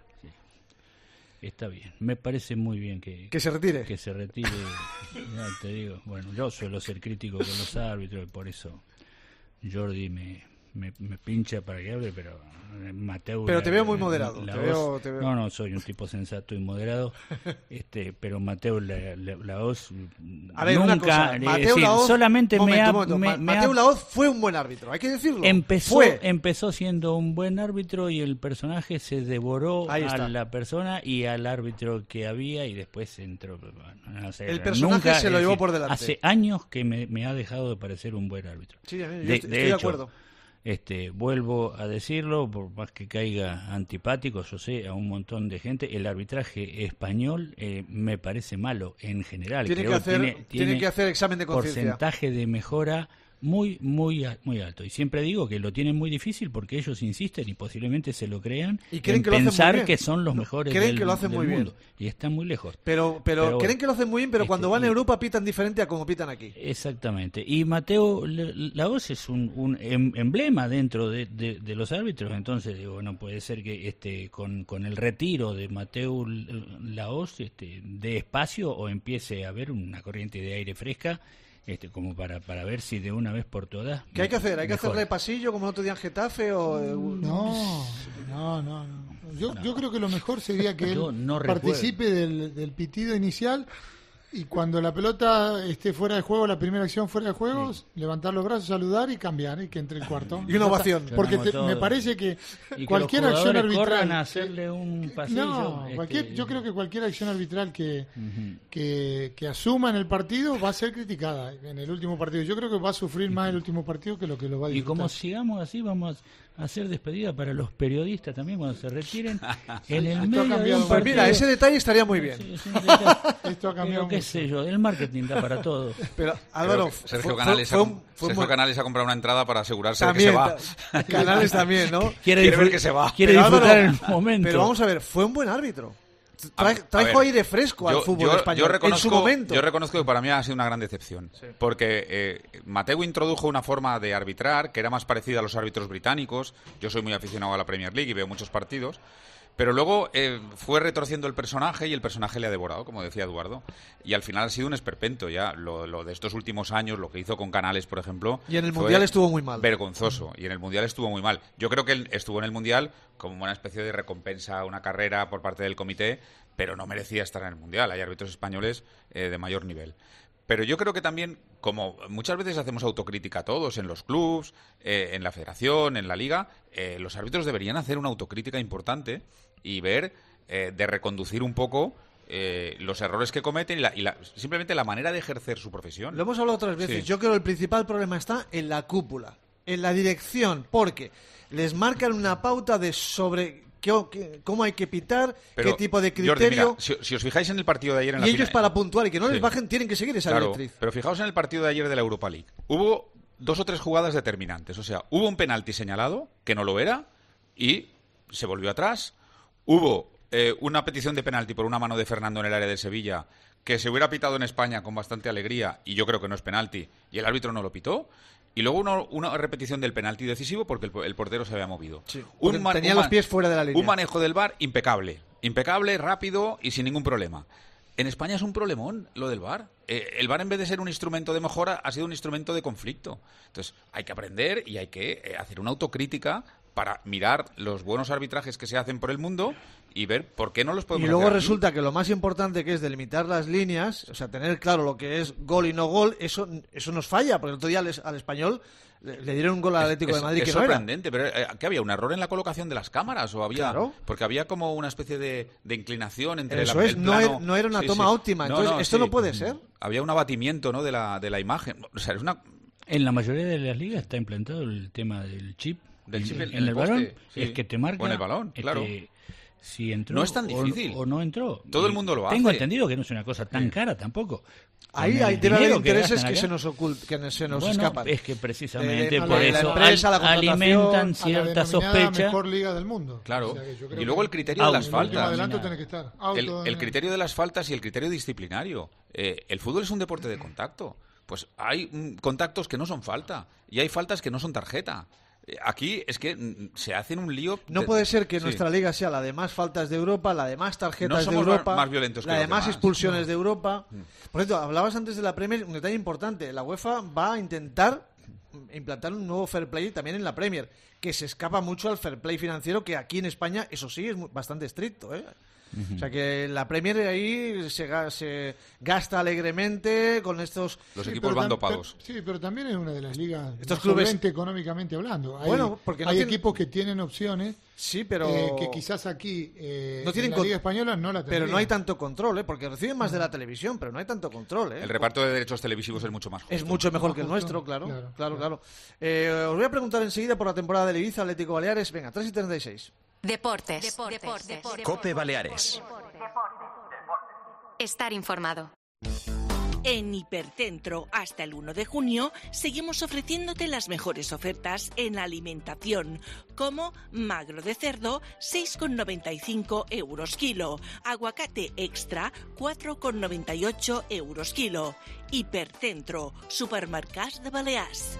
Está bien, me parece muy bien que se retire. Que se retire, ya te digo. Bueno, yo suelo ser crítico con los árbitros, y por eso Jordi me pincha para que hable, pero Mateu... Pero te veo muy moderado. Te veo. No, soy un tipo sensato y moderado, pero Mateu Laoz nunca... Mateu Laoz, solamente Mateu Laoz fue un buen árbitro, hay que decirlo. Empezó siendo un buen árbitro y el personaje se devoró a la persona y al árbitro que había, y después entró... No sé, el personaje se lo llevó por delante. Hace años que me ha dejado de parecer un buen árbitro. Sí, yo estoy de acuerdo. Vuelvo a decirlo, por más que caiga antipático, yo sé, a un montón de gente, el arbitraje español me parece malo en general. Tiene que hacer examen de conciencia. Porcentaje de mejora muy alto. Y siempre digo que lo tienen muy difícil porque ellos insisten y posiblemente se lo crean y creen en que pensar que son los mejores creen que lo hacen muy mundo. Bien. Y están muy lejos. Pero creen que lo hacen muy bien, pero cuando van a Europa pitan diferente a como pitan aquí. Exactamente. Y Mateu Laoz es un emblema dentro de los árbitros. Entonces, digo, no puede ser que con el retiro de Mateu Laoz dé espacio o empiece a haber una corriente de aire fresca, como para ver si de una vez por todas... ¿Qué hay que hacer? ¿Hay que hacerle pasillo como el otro día en Getafe? No. Yo creo que lo mejor sería que él participe del pitido inicial, y cuando la pelota esté fuera de juego, la primera acción fuera de juego, levantar los brazos, saludar y cambiar, y que entre el cuarto. Y una ovación. Porque me parece que cualquier acción arbitral... a hacerle un pasillo. Yo creo que cualquier acción arbitral que asuma en el partido va a ser criticada en el último partido. Yo creo que va a sufrir más el último partido que lo que lo va a disfrutar. Y como sigamos así, vamos a hacer despedida para los periodistas también cuando se retiren en el medio de un partido. Pues mira, ese detalle estaría muy bien. Esto ha cambiado mucho. Qué sé yo, el marketing da para todo. Pero Álvaro, Sergio Canales ha comprado una entrada para asegurarse también, de que se va. Canales también, ¿no? Quiere ver que se va. Quiere disfrutar el momento. Pero vamos a ver, fue un buen árbitro. Trajo aire fresco al fútbol español en su momento. Yo reconozco que para mí ha sido una gran decepción, porque Mateu introdujo una forma de arbitrar que era más parecida a los árbitros británicos. Yo soy muy aficionado a la Premier League y veo muchos partidos, pero luego fue retorciendo el personaje y el personaje le ha devorado, como decía Eduardo, y al final ha sido un esperpento ya. Lo de estos últimos años, lo que hizo con Canales, por ejemplo, y en el Mundial estuvo muy mal. Vergonzoso, y en el Mundial estuvo muy mal. Yo creo que él estuvo en el Mundial como una especie de recompensa a una carrera por parte del comité, pero no merecía estar en el Mundial. Hay árbitros españoles de mayor nivel. Pero yo creo que también, como muchas veces hacemos autocrítica todos, en los clubs, en la federación, en la liga, los árbitros deberían hacer una autocrítica importante y ver de reconducir un poco los errores que cometen y simplemente la manera de ejercer su profesión. Lo hemos hablado otras veces. Sí. Yo creo que el principal problema está en la cúpula, en la dirección, porque les marcan una pauta de sobre cómo hay que pitar, Pero, qué tipo de Jordi, criterio. mira, si os fijáis en el partido de ayer en la Y ellos final, para puntuar y que no les Sí. bajen tienen que seguir esa claro, directriz. pero fijaos en el partido de ayer de la Europa League. Hubo 2 o 3 jugadas determinantes. O sea, hubo un penalti señalado, que no lo era, y se volvió atrás. Hubo una petición de penalti por una mano de Fernando en el área de Sevilla, que se hubiera pitado en España con bastante alegría, y yo creo que no es penalti, y el árbitro no lo pitó. Y luego una repetición del penalti decisivo porque el portero se había movido. Sí, tenía los pies fuera de la línea. Un manejo del VAR impecable. Impecable, rápido y sin ningún problema. En España es un problemón lo del VAR. El VAR, en vez de ser un instrumento de mejora, ha sido un instrumento de conflicto. Entonces, hay que aprender y hay que hacer una autocrítica para mirar los buenos arbitrajes que se hacen por el mundo y ver por qué no los podemos Y luego hacer aquí. resulta que lo más importante, que es delimitar las líneas, o sea, tener claro lo que es gol y no gol, eso nos falla, porque el otro día al Español le dieron un gol al Atlético de Madrid es que no era. sorprendente, pero ¿qué había? ¿Un error en la colocación de las cámaras? ¿O había? Claro. Porque había como una especie de inclinación entre Eso es, no era una toma óptima, entonces esto no puede ser. Había un abatimiento, ¿no?, de la imagen. O sea, es una... En la mayoría de las ligas está implantado el tema del chip. Del chip en en el el balón, poste, sí. es que te marca O en el balón, claro. Si entró No es tan difícil. o no entró. Todo el mundo lo hace. Tengo entendido que no es una cosa tan cara tampoco. Ahí Con el debe haber dinero intereses gastan que se acá. nos Bueno, escapan. es que precisamente La por eso empresa, la contratación, alimentan cierta a la sospecha. mejor liga del mundo. Claro. O sea, que yo creo Y luego que el criterio de las el último faltas. adelanto tiene que estar. El criterio de las faltas y el criterio disciplinario. El fútbol es un deporte de contacto. Pues hay contactos que no son falta y hay faltas que no son tarjeta. Aquí es que se hacen un lío. No puede ser que Sí. nuestra liga sea la de más faltas de Europa, la de más tarjetas No de somos Europa, más violentos que la de los más demás. expulsiones de Europa. Por cierto, hablabas antes de la Premier, un detalle importante. La UEFA va a intentar implantar un nuevo fair play también en la Premier, que se escapa mucho al fair play financiero, que aquí en España, eso sí, es bastante estricto, ¿eh? O sea que la Premier ahí se gasta alegremente con estos... Los equipos van dopados. Sí, pero también es una de las ligas Estos más clubes- solvente económicamente hablando. Bueno, porque no hay tienen- equipos que tienen opciones Sí, pero... que quizás aquí no tienen en la Liga Española no la tendrían. Pero no hay tanto control, ¿eh? Porque reciben más de la televisión, pero no hay tanto control, ¿eh? El reparto de derechos televisivos es mucho más justo. Es mucho mejor que el justo, nuestro, claro. claro, Claro. Os voy a preguntar enseguida por la temporada del Ibiza Atlético Baleares. Venga, 3:36. Deportes. Cope Baleares. Estar informado. En Hipercentro, hasta el 1 de junio, seguimos ofreciéndote las mejores ofertas en alimentación, como magro de cerdo, 6,95 euros kilo, aguacate extra, 4,98 euros kilo. Hipercentro, supermercats de Balears.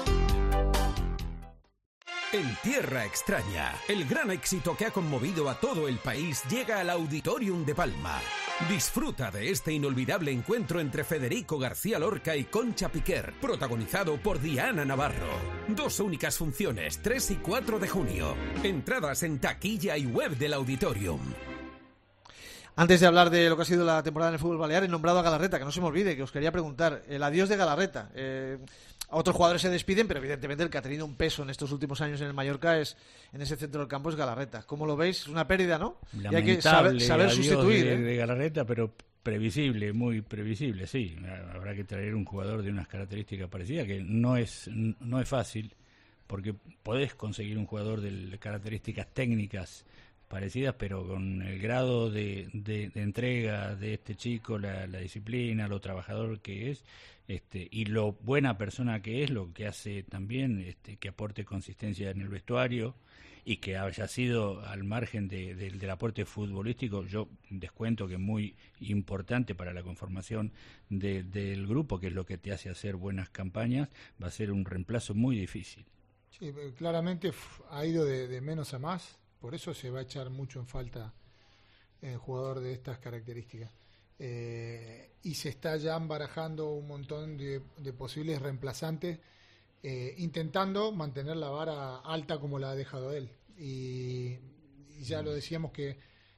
En Tierra Extraña, el gran éxito que ha conmovido a todo el país llega al Auditorium de Palma. Disfruta de este inolvidable encuentro entre Federico García Lorca y Concha Piquer, protagonizado por Diana Navarro. 2 únicas funciones, 3 y 4 de junio. Entradas en taquilla y web del Auditorium. Antes de hablar de lo que ha sido la temporada en el fútbol balear, he nombrado a Galarreta, que no se me olvide, que os quería preguntar. El adiós de Galarreta. Otros jugadores se despiden, pero evidentemente el que ha tenido un peso en estos últimos años en el Mallorca en ese centro del campo es Galarreta. ¿Cómo lo veis? Es una pérdida, ¿no? Y hay que saber adiós sustituir. de Galarreta, pero previsible, muy previsible, sí. Habrá que traer un jugador de unas características parecidas, que no es fácil, porque podés conseguir un jugador de características técnicas parecidas, pero con el grado de entrega de este chico, la disciplina, lo trabajador que es, y lo buena persona que es, lo que hace también que aporte consistencia en el vestuario y que haya sido al margen del aporte futbolístico, yo descuento que es muy importante para la conformación del grupo, que es lo que te hace hacer buenas campañas, va a ser un reemplazo muy difícil. Sí, claramente ha ido de menos a más, por eso se va a echar mucho en falta el jugador de estas características. Y se está ya barajando un montón de posibles reemplazantes, intentando mantener la vara alta como la ha dejado él. Y ya lo decíamos que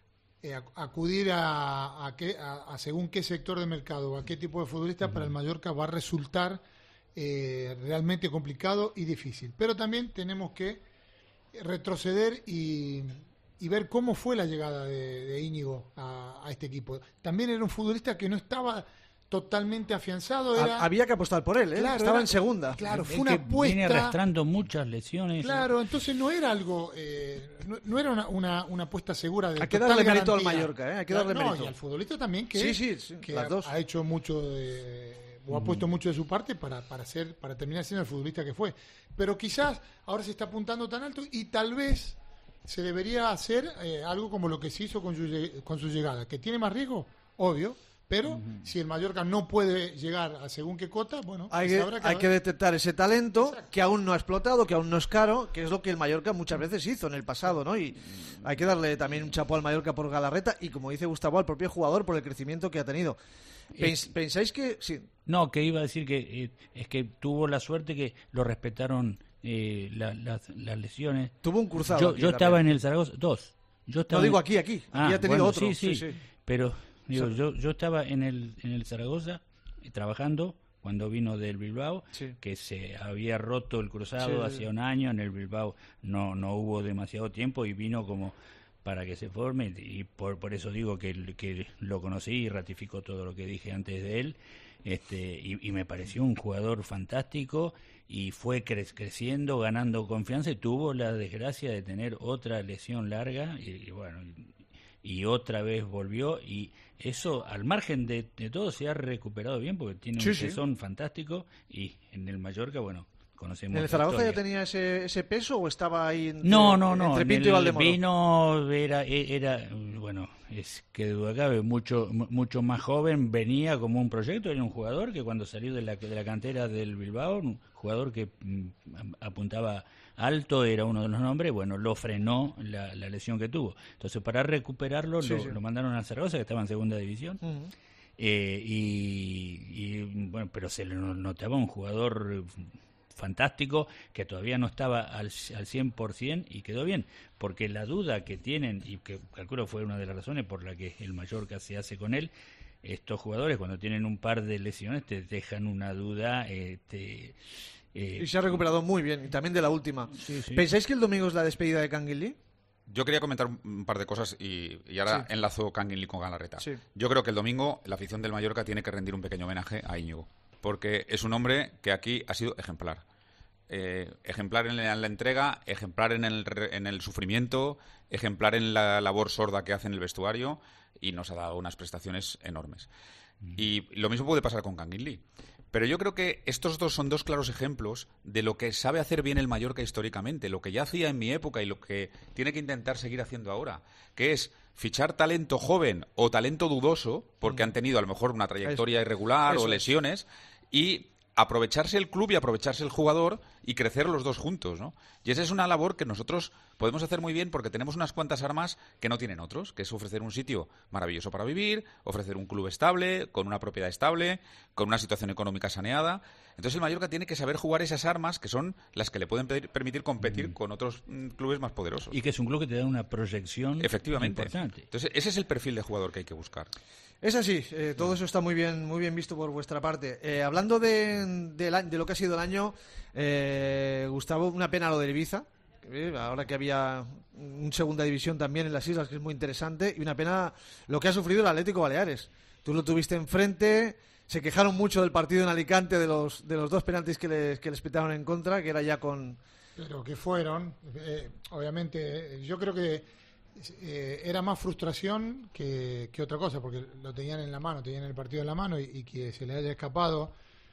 acudir a según qué sector de mercado, a qué tipo de futbolista para el Mallorca va a resultar realmente complicado y difícil. Pero también tenemos que retroceder y ver cómo fue la llegada de Íñigo a este equipo. También era un futbolista que no estaba totalmente afianzado. Había que apostar por él, ¿eh? Claro, estaba en segunda. Claro, fue una apuesta. Viene arrastrando muchas lesiones. Claro, entonces no era algo, no era una apuesta segura de hay que total darle mérito garantía. al Mallorca, ¿eh? Hay que darle mérito. Y al futbolista también que, que las dos. ha hecho mucho o ha puesto mucho de su parte para terminar siendo el futbolista que fue. Pero quizás ahora se está apuntando tan alto y tal vez se debería hacer algo como lo que se hizo con su llegada, que tiene más riesgo, obvio. Pero si el Mallorca no puede llegar a según qué cota, bueno, hay que detectar ese talento que aún no ha explotado, que aún no es caro, que es lo que el Mallorca muchas veces hizo en el pasado, ¿no? Y hay que darle también un chapó al Mallorca por Galarreta y, como dice Gustavo, al propio jugador por el crecimiento que ha tenido. ¿Pensáis que...? Sí. No, que iba a decir que es que tuvo la suerte que lo respetaron las lesiones. Tuvo un cruzado. Yo estaba en el Zaragoza, No digo aquí. Aquí ha tenido otro. Sí. Pero... yo estaba en el Zaragoza trabajando cuando vino del Bilbao, que se había roto el cruzado hacía un año. En el Bilbao no hubo demasiado tiempo y vino como para que se forme, y por eso digo que lo conocí y ratificó todo lo que dije antes de él. Y me pareció un jugador fantástico y fue creciendo, ganando confianza, y tuvo la desgracia de tener otra lesión larga y bueno... y otra vez volvió, y eso, al margen de todo, se ha recuperado bien, porque tiene un sazón fantástico, y en el Mallorca, bueno, conocemos. ¿En el Zaragoza ya tenía ese peso o estaba ahí no, entre Pinto y Valdemoro? Vino, era bueno, es que duda cabe, mucho más joven, venía como un proyecto, era un jugador que cuando salió de la cantera del Bilbao, un jugador que apuntaba alto, era uno de los nombres, bueno, lo frenó la lesión que tuvo. Entonces, para recuperarlo, lo mandaron a Zaragoza, que estaba en segunda división. Y bueno, pero se le notaba un jugador fantástico, que todavía no estaba al 100% y quedó bien, porque la duda que tienen, y que calculo fue una de las razones por la que el Mallorca se hace con él, estos jugadores cuando tienen un par de lesiones te dejan una duda. Y se ha recuperado muy bien, y también de la última. ¿Pensáis que el domingo es la despedida de Kangin Lee? Yo quería comentar un par de cosas y ahora enlazo Kangin Lee con Galarreta. Yo creo que el domingo la afición del Mallorca tiene que rendir un pequeño homenaje a Íñigo, porque es un hombre que aquí ha sido ejemplar. Ejemplar en la entrega, ejemplar en el sufrimiento, ejemplar en la labor sorda que hace en el vestuario, y nos ha dado unas prestaciones enormes. Y lo mismo puede pasar con Kangin Lee. Pero yo creo que estos dos son dos claros ejemplos de lo que sabe hacer bien el Mallorca históricamente, lo que ya hacía en mi época y lo que tiene que intentar seguir haciendo ahora, que es fichar talento joven o talento dudoso, porque han tenido a lo mejor una trayectoria irregular o lesiones, y aprovecharse el club y aprovecharse el jugador y crecer los dos juntos, ¿no? Y esa es una labor que nosotros podemos hacer muy bien porque tenemos unas cuantas armas que no tienen otros, que es ofrecer un sitio maravilloso para vivir, ofrecer un club estable, con una propiedad estable, con una situación económica saneada. Entonces el Mallorca tiene que saber jugar esas armas que son las que le pueden permitir competir con otros clubes más poderosos. Y que es un club que te da una proyección importante. Entonces ese es el perfil de jugador que hay que buscar. Es así, todo eso está muy bien visto por vuestra parte. Hablando de lo que ha sido el año, Gustavo, una pena lo de Ibiza, ahora que había un segunda división también en las islas, que es muy interesante, y una pena lo que ha sufrido el Atlético Baleares. Tú lo tuviste enfrente, se quejaron mucho del partido en Alicante, de los dos penaltis que les pitaron en contra, que era ya con... Pero que fueron, obviamente, yo creo que era más frustración que otra cosa, porque lo tenían en la mano, tenían el partido en la mano, y que se le haya escapado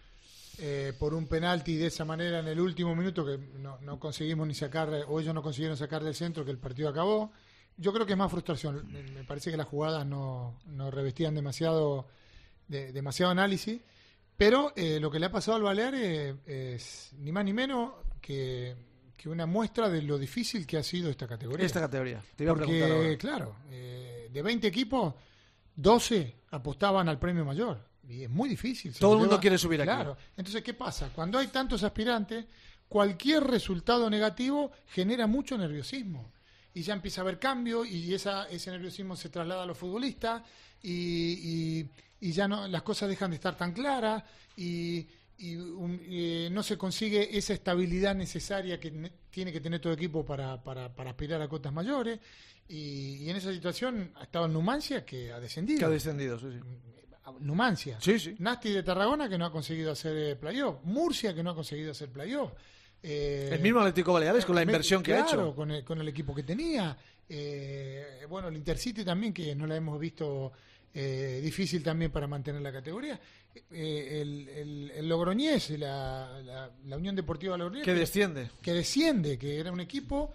por un penalti de esa manera en el último minuto, que no conseguimos ni sacar, o ellos no consiguieron sacar del centro, que el partido acabó. Yo creo que es más frustración. Me parece que las jugadas no revestían demasiado análisis, pero lo que le ha pasado al Baleares es ni más ni menos que una muestra de lo difícil que ha sido esta categoría. Te iba a preguntar ahora. Claro, de 20 equipos, 12 apostaban al premio mayor. Y es muy difícil. Todo el mundo quiere subir aquí. Claro. Entonces, ¿qué pasa? Cuando hay tantos aspirantes, cualquier resultado negativo genera mucho nerviosismo. y ya empieza a haber cambio y ese nerviosismo se traslada a los futbolistas y ya no, las cosas dejan de estar tan claras y no se consigue esa estabilidad necesaria que tiene que tener todo equipo para aspirar a cotas mayores y en esa situación estaba el Numancia que ha descendido. Que ha descendido, sí. Numancia. Sí. Nasti de Tarragona que no ha conseguido hacer playoff. Murcia que no ha conseguido hacer playoff. El mismo Atlético Baleares con la inversión que ha hecho. Con el equipo que tenía. Bueno, el Intercity también que no la hemos visto difícil también para mantener la categoría. El Logroñés, la Unión Deportiva Logroñés. Que desciende. Que era un equipo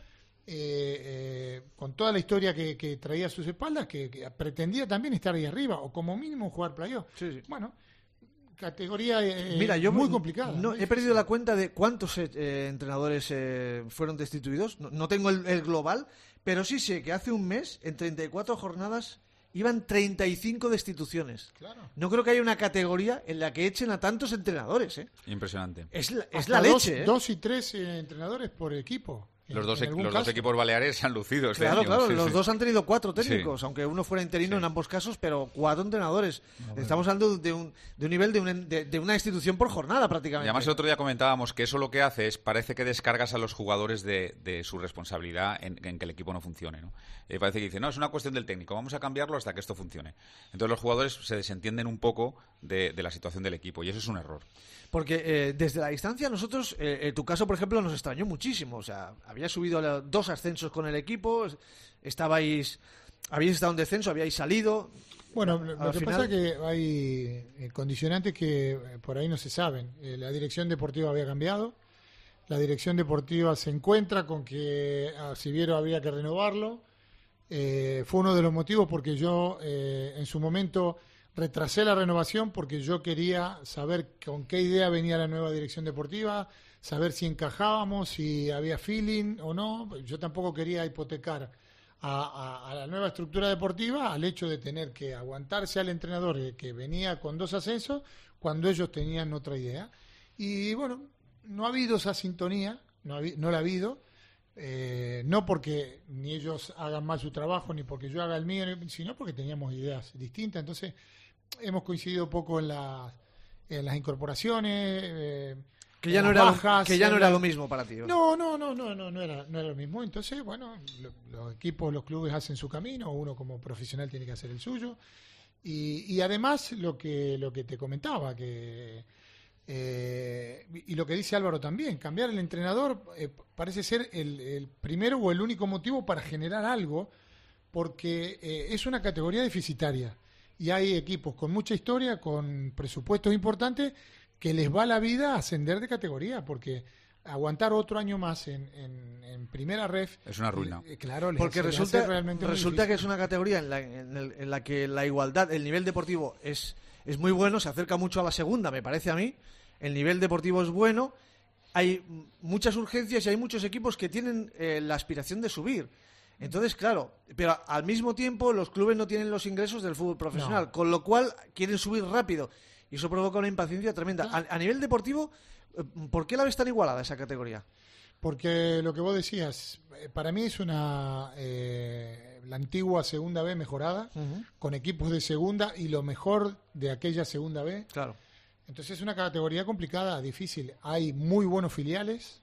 con toda la historia que traía a sus espaldas, que pretendía también estar ahí arriba, o como mínimo jugar playoff. Sí. Bueno, categoría Mira, yo muy complicada. He perdido la cuenta de cuántos entrenadores fueron destituidos. No tengo el global, pero sí sé que hace un mes, en 34 jornadas, iban 35 destituciones. Claro. No creo que haya una categoría en la que echen a tantos entrenadores. Impresionante. Es la leche. 2 y 3 entrenadores por equipo. Los dos equipos baleares se han lucido este año. Claro, los dos han tenido 4 técnicos, aunque uno fuera interino en ambos casos, pero 4 entrenadores. Estamos hablando de un nivel de una institución por jornada prácticamente. Y además el otro día comentábamos que eso lo que hace es, parece que descargas a los jugadores de su responsabilidad en que el equipo no funcione, ¿no? Parece que dicen, no, es una cuestión del técnico, vamos a cambiarlo hasta que esto funcione. Entonces los jugadores se desentienden un poco de la situación del equipo y eso es un error. Porque desde la distancia nosotros, en tu caso, por ejemplo, nos extrañó muchísimo. O sea, habías subido 2 ascensos con el equipo, habíais estado en descenso, habíais salido. Bueno, lo que pasa es que hay condicionantes que por ahí no se saben. La dirección deportiva había cambiado. La dirección deportiva se encuentra con que a Siviero había que renovarlo. Fue uno de los motivos porque yo en su momento retrasé la renovación porque yo quería saber con qué idea venía la nueva dirección deportiva, saber si encajábamos, si había feeling o no. Yo tampoco quería hipotecar a la nueva estructura deportiva al hecho de tener que aguantarse al entrenador que venía con 2 ascensos cuando ellos tenían otra idea. Y bueno, no ha habido esa sintonía, no la ha habido. No porque ni ellos hagan mal su trabajo ni porque yo haga el mío, sino porque teníamos ideas distintas. Entonces hemos coincidido poco en las incorporaciones, que ya no era lo mismo para ti. No era lo mismo. Entonces, bueno, los equipos, los clubes hacen su camino, uno como profesional tiene que hacer el suyo. Y además lo que te comentaba, que y lo que dice Álvaro también, cambiar el entrenador parece ser el primero o el único motivo para generar algo, porque es una categoría deficitaria y hay equipos con mucha historia, con presupuestos importantes, que les va la vida a ascender de categoría, porque aguantar otro año más en primera ref es una ruina. Claro, porque resulta que es una categoría en la que la igualdad, el nivel deportivo es muy bueno, se acerca mucho a la segunda, me parece a mí. El nivel deportivo es bueno, hay muchas urgencias y hay muchos equipos que tienen la aspiración de subir. Entonces, claro, pero al mismo tiempo los clubes no tienen los ingresos del fútbol profesional, con lo cual quieren subir rápido y eso provoca una impaciencia tremenda. A nivel deportivo, ¿por qué la ves tan igualada esa categoría? Porque lo que vos decías, para mí es la antigua segunda B mejorada, con equipos de segunda y lo mejor de aquella segunda B. Claro. Entonces es una categoría complicada, difícil. Hay muy buenos filiales,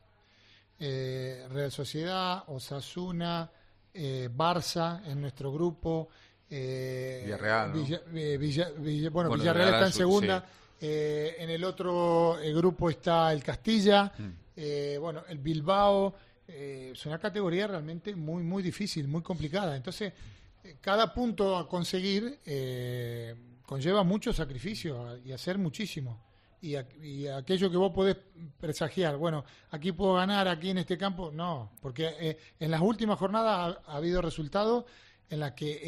Real Sociedad, Osasuna, Barça en nuestro grupo, Villarreal, ¿no? Villarreal está en segunda. Sí. En el otro grupo está el Castilla, el Bilbao. Es una categoría realmente muy, muy difícil, muy complicada. Entonces, cada punto a conseguir conlleva mucho sacrificio y hacer muchísimo. Y aquello que vos podés presagiar, bueno, aquí puedo ganar, aquí en este campo, no. Porque en las últimas jornadas ha habido resultados en las que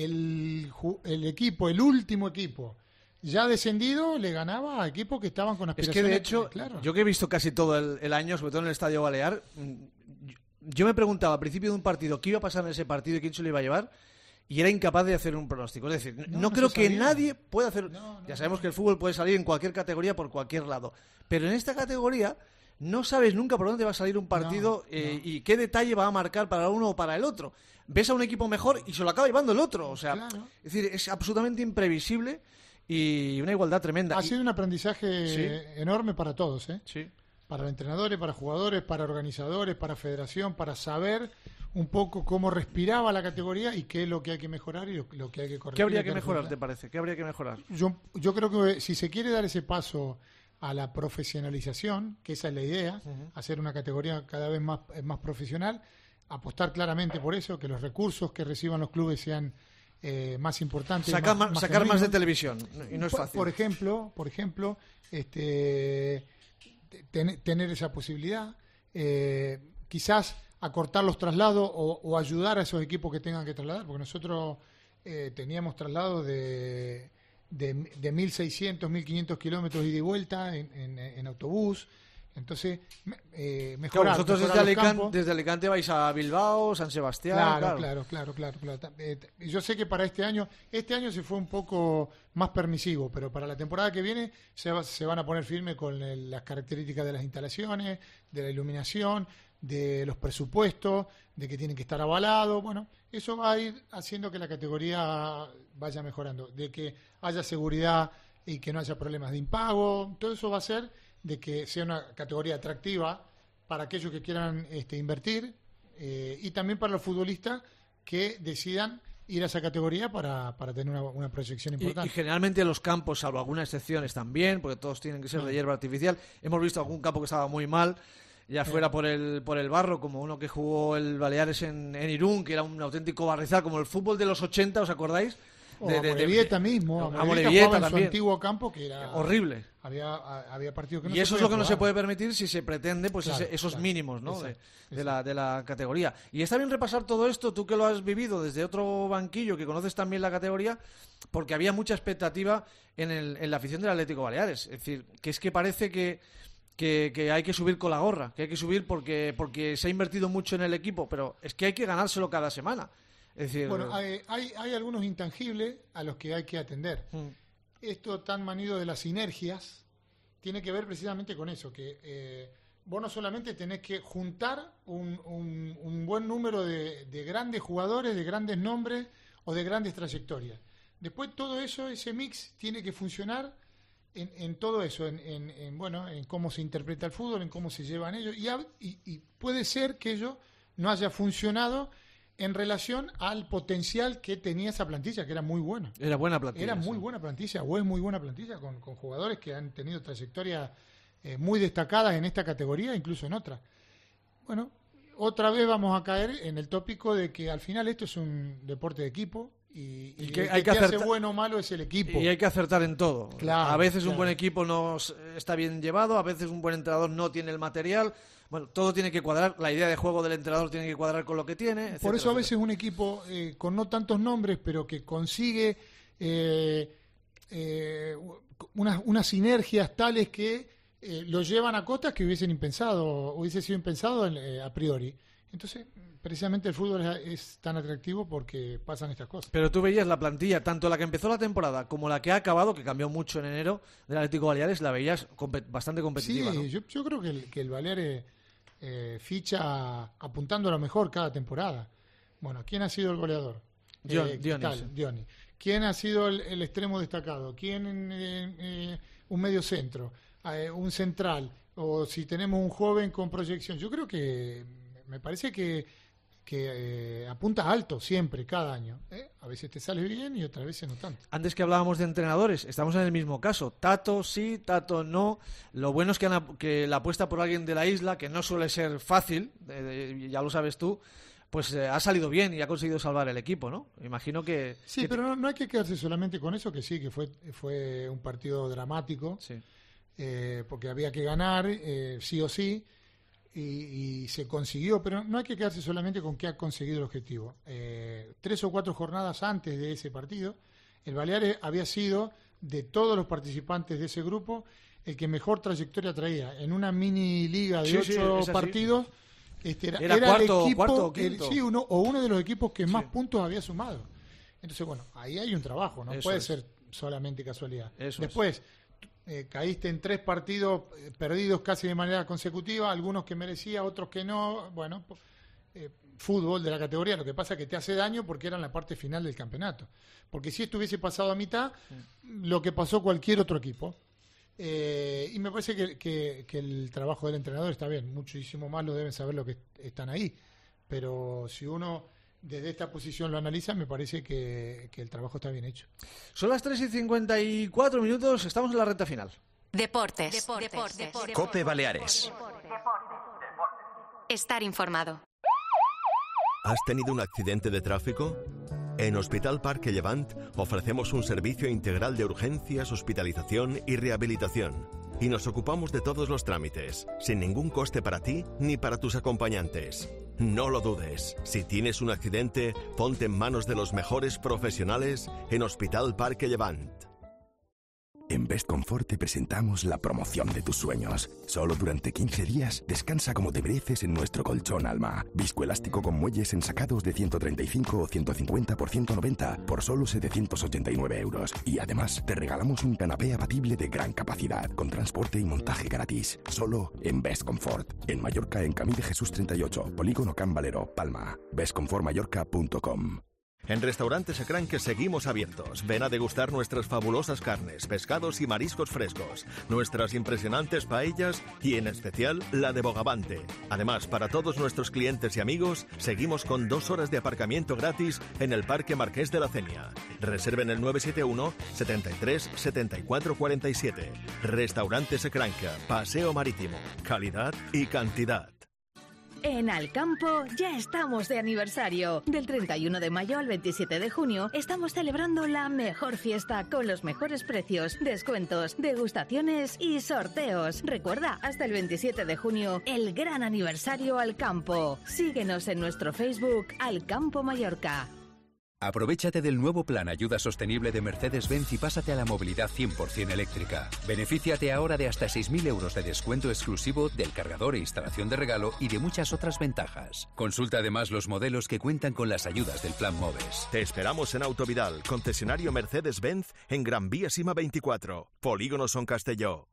el último equipo ya descendido le ganaba a equipos que estaban con aspiraciones. Es que de hecho, claro. Yo que he visto casi todo el año, sobre todo en el Estadio Balear, yo me preguntaba al principio de un partido qué iba a pasar en ese partido y quién se lo iba a llevar, y era incapaz de hacer un pronóstico. Es decir, no creo que nadie pueda hacer. Ya sabemos que el fútbol puede salir en cualquier categoría por cualquier lado, pero en esta categoría no sabes nunca por dónde va a salir un partido y qué detalle va a marcar para uno o para el otro. Ves a un equipo mejor y se lo acaba llevando el otro. O sea, es decir, es absolutamente imprevisible y una igualdad tremenda. Ha sido un aprendizaje enorme para todos, ¿eh? Sí. Para entrenadores, para jugadores, para organizadores, para federación, para saber un poco cómo respiraba la categoría y qué es lo que hay que mejorar y lo que hay que corregir. ¿Qué habría que mejorar, te parece? ¿Qué habría que mejorar? Yo creo que si se quiere dar ese paso a la profesionalización, que esa es la idea, hacer una categoría cada vez más profesional, apostar claramente por eso, que los recursos que reciban los clubes sean más importantes. Sacar más de televisión, y no es fácil. Por ejemplo, tener esa posibilidad, quizás acortar los traslados o ayudar a esos equipos que tengan que trasladar, porque nosotros teníamos traslados de 1.600, 1.500 kilómetros ida y vuelta en autobús. Entonces, mejorar. Claro, vosotros desde Alicante vais a Bilbao, San Sebastián. Claro. Yo sé que para este año se fue un poco más permisivo, pero para la temporada que viene se van a poner firme con las características de las instalaciones, de la iluminación, de los presupuestos, de que tienen que estar avalados. Bueno, eso va a ir haciendo que la categoría vaya mejorando, de que haya seguridad y que no haya problemas de impago. Todo eso va a hacer de que sea una categoría atractiva para aquellos que quieran invertir y también para los futbolistas que decidan ir a esa categoría para tener una proyección importante. Y generalmente los campos, salvo algunas excepciones también, porque todos tienen que ser de hierba artificial. Hemos visto algún campo que estaba muy mal, ya fuera por el barro, como uno que jugó el Baleares en Irún, que era un auténtico barrizal, como el fútbol de los 80, ¿os acordáis? Amorebieta mismo. Amorebieta jugaba en también. su antiguo campo, que era horrible. Había partidos que no y eso es lo que no se puede permitir si se pretende esos mínimos, ¿no? Exacto. De la categoría. Y está bien repasar todo esto, tú que lo has vivido desde otro banquillo, que conoces también la categoría, porque había mucha expectativa en la afición del Atlético Baleares. Es decir, que es que parece que hay que subir con la gorra, que hay que subir porque se ha invertido mucho en el equipo, pero es que hay que ganárselo cada semana. Es decir, bueno, hay algunos intangibles a los que hay que atender. Esto tan manido de las sinergias tiene que ver precisamente con eso, que vos no solamente tenés que juntar un buen número de grandes jugadores, de grandes nombres o de grandes trayectorias. Después todo eso, ese mix tiene que funcionar en todo eso, en cómo se interpreta el fútbol, en cómo se llevan ellos, y puede ser que ello no haya funcionado en relación al potencial que tenía esa plantilla, que era muy buena. Era buena plantilla. Era muy buena plantilla, o es muy buena plantilla, con jugadores que han tenido trayectorias muy destacadas en esta categoría, incluso en otra. Bueno, otra vez vamos a caer en el tópico de que al final esto es un deporte de equipo, y que el que hace bueno o malo es el equipo. Y hay que acertar en todo. Claro, a veces un buen equipo no está bien llevado, a veces un buen entrenador no tiene el material. Bueno, todo tiene que cuadrar, la idea de juego del entrenador tiene que cuadrar con lo que tiene, etcétera. Por eso a veces un equipo con no tantos nombres, pero que consigue unas sinergias tales que lo llevan a cotas que hubiese sido impensado a priori. Entonces, precisamente el fútbol es tan atractivo porque pasan estas cosas. Pero tú veías la plantilla, tanto la que empezó la temporada como la que ha acabado, que cambió mucho en enero, del Atlético Baleares, la veías bastante competitiva. Sí, ¿no? yo creo que el Baleares ficha apuntando a lo mejor cada temporada. Bueno, ¿quién ha sido el goleador? Diony. ¿Quién ha sido el extremo destacado? ¿Quién un medio centro? Un central. O si tenemos un joven con proyección. Yo creo que me parece que apunta alto siempre, cada año. A veces te sale bien y otras veces no tanto. Antes que hablábamos de entrenadores, estamos en el mismo caso. Tato sí, Tato no. Lo bueno es que la apuesta por alguien de la isla, que no suele ser fácil, ya lo sabes tú, pues ha salido bien y ha conseguido salvar el equipo, ¿no? Imagino que... Sí, pero no hay que quedarse solamente con eso, que sí, que fue un partido dramático, sí. Porque había que ganar, sí o sí, y se consiguió, pero no hay que quedarse solamente con que ha conseguido el objetivo. 3 o 4 jornadas antes de ese partido, el Baleares había sido, de todos los participantes de ese grupo, el que mejor trayectoria traía. En una mini liga de 8 partidos, era cuarto, el equipo, cuarto, quinto. uno de los equipos que más puntos había sumado. Entonces, bueno, ahí hay un trabajo, no puede ser solamente casualidad. Después, caíste en 3 partidos perdidos casi de manera consecutiva, algunos que merecía, otros que no. Bueno, fútbol de la categoría, lo que pasa es que te hace daño porque era en la parte final del campeonato. Porque si esto hubiese pasado a mitad, lo que pasó cualquier otro equipo. Y me parece que el trabajo del entrenador está bien, muchísimo más lo deben saber los que están ahí. Pero si uno desde esta posición lo analiza, me parece que el trabajo está bien hecho. Son las 3:54 minutos, estamos en la recta final. Deportes. COPE Baleares. Estar informado. ¿Has tenido un accidente de tráfico? En Hospital Parque Llevant ofrecemos un servicio integral de urgencias, hospitalización y rehabilitación. Y nos ocupamos de todos los trámites, sin ningún coste para ti ni para tus acompañantes. No lo dudes. Si tienes un accidente, ponte en manos de los mejores profesionales en Hospital Parque Llevant. En Best Comfort te presentamos la promoción de tus sueños. Solo durante 15 días descansa como te mereces en nuestro colchón Alma. Viscoelástico con muelles ensacados de 135 o 150 por 190 por solo 789 euros. Y además te regalamos un canapé abatible de gran capacidad con transporte y montaje gratis. Solo en Best Comfort. En Mallorca, en Camí de Jesús 38, Polígono Can Valero, Palma. bestcomfortmallorca.com. En Restaurantes Ecranque seguimos abiertos. Ven a degustar nuestras fabulosas carnes, pescados y mariscos frescos, nuestras impresionantes paellas y, en especial, la de Bogavante. Además, para todos nuestros clientes y amigos, seguimos con 2 horas de aparcamiento gratis en el Parque Marqués de la Cenia. Reserven el 971 73 74 47. Restaurantes Ecranque, Paseo Marítimo. Calidad y cantidad. En Alcampo ya estamos de aniversario. Del 31 de mayo al 27 de junio estamos celebrando la mejor fiesta con los mejores precios, descuentos, degustaciones y sorteos. Recuerda, hasta el 27 de junio, el gran aniversario Alcampo. Síguenos en nuestro Facebook Alcampo Mallorca. Aprovéchate del nuevo plan Ayuda Sostenible de Mercedes-Benz y pásate a la movilidad 100% eléctrica. Benefíciate ahora de hasta 6.000 euros de descuento exclusivo del cargador e instalación de regalo y de muchas otras ventajas. Consulta además los modelos que cuentan con las ayudas del plan MOVES. Te esperamos en Autovidal, concesionario Mercedes-Benz en Gran Vía Sima 24, Polígono Son Castelló.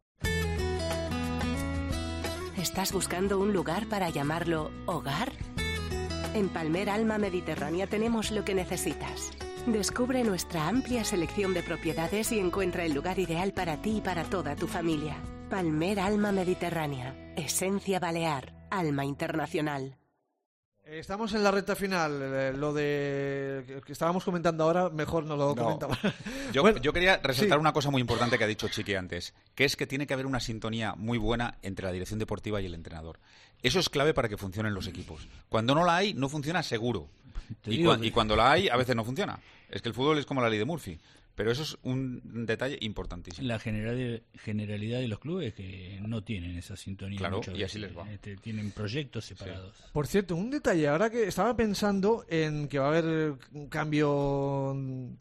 ¿Estás buscando un lugar para llamarlo hogar? En Palmer Alma Mediterránea tenemos lo que necesitas. Descubre nuestra amplia selección de propiedades y encuentra el lugar ideal para ti y para toda tu familia. Palmer Alma Mediterránea, esencia balear, alma internacional. Estamos en la recta final. Lo de que estábamos comentando ahora, mejor no lo comentaba. Yo quería resaltar una cosa muy importante que ha dicho Chiqui antes, que es que tiene que haber una sintonía muy buena entre la dirección deportiva y el entrenador. Eso es clave para que funcionen los equipos. Cuando no la hay, no funciona seguro. Y cuando la hay, a veces no funciona. Es que el fútbol es como la ley de Murphy. Pero eso es un detalle importantísimo. La generalidad de los clubes que no tienen esa sintonía. Claro, y así les va. Tienen proyectos separados. Sí. Por cierto, un detalle, ahora que estaba pensando en que va a haber un cambio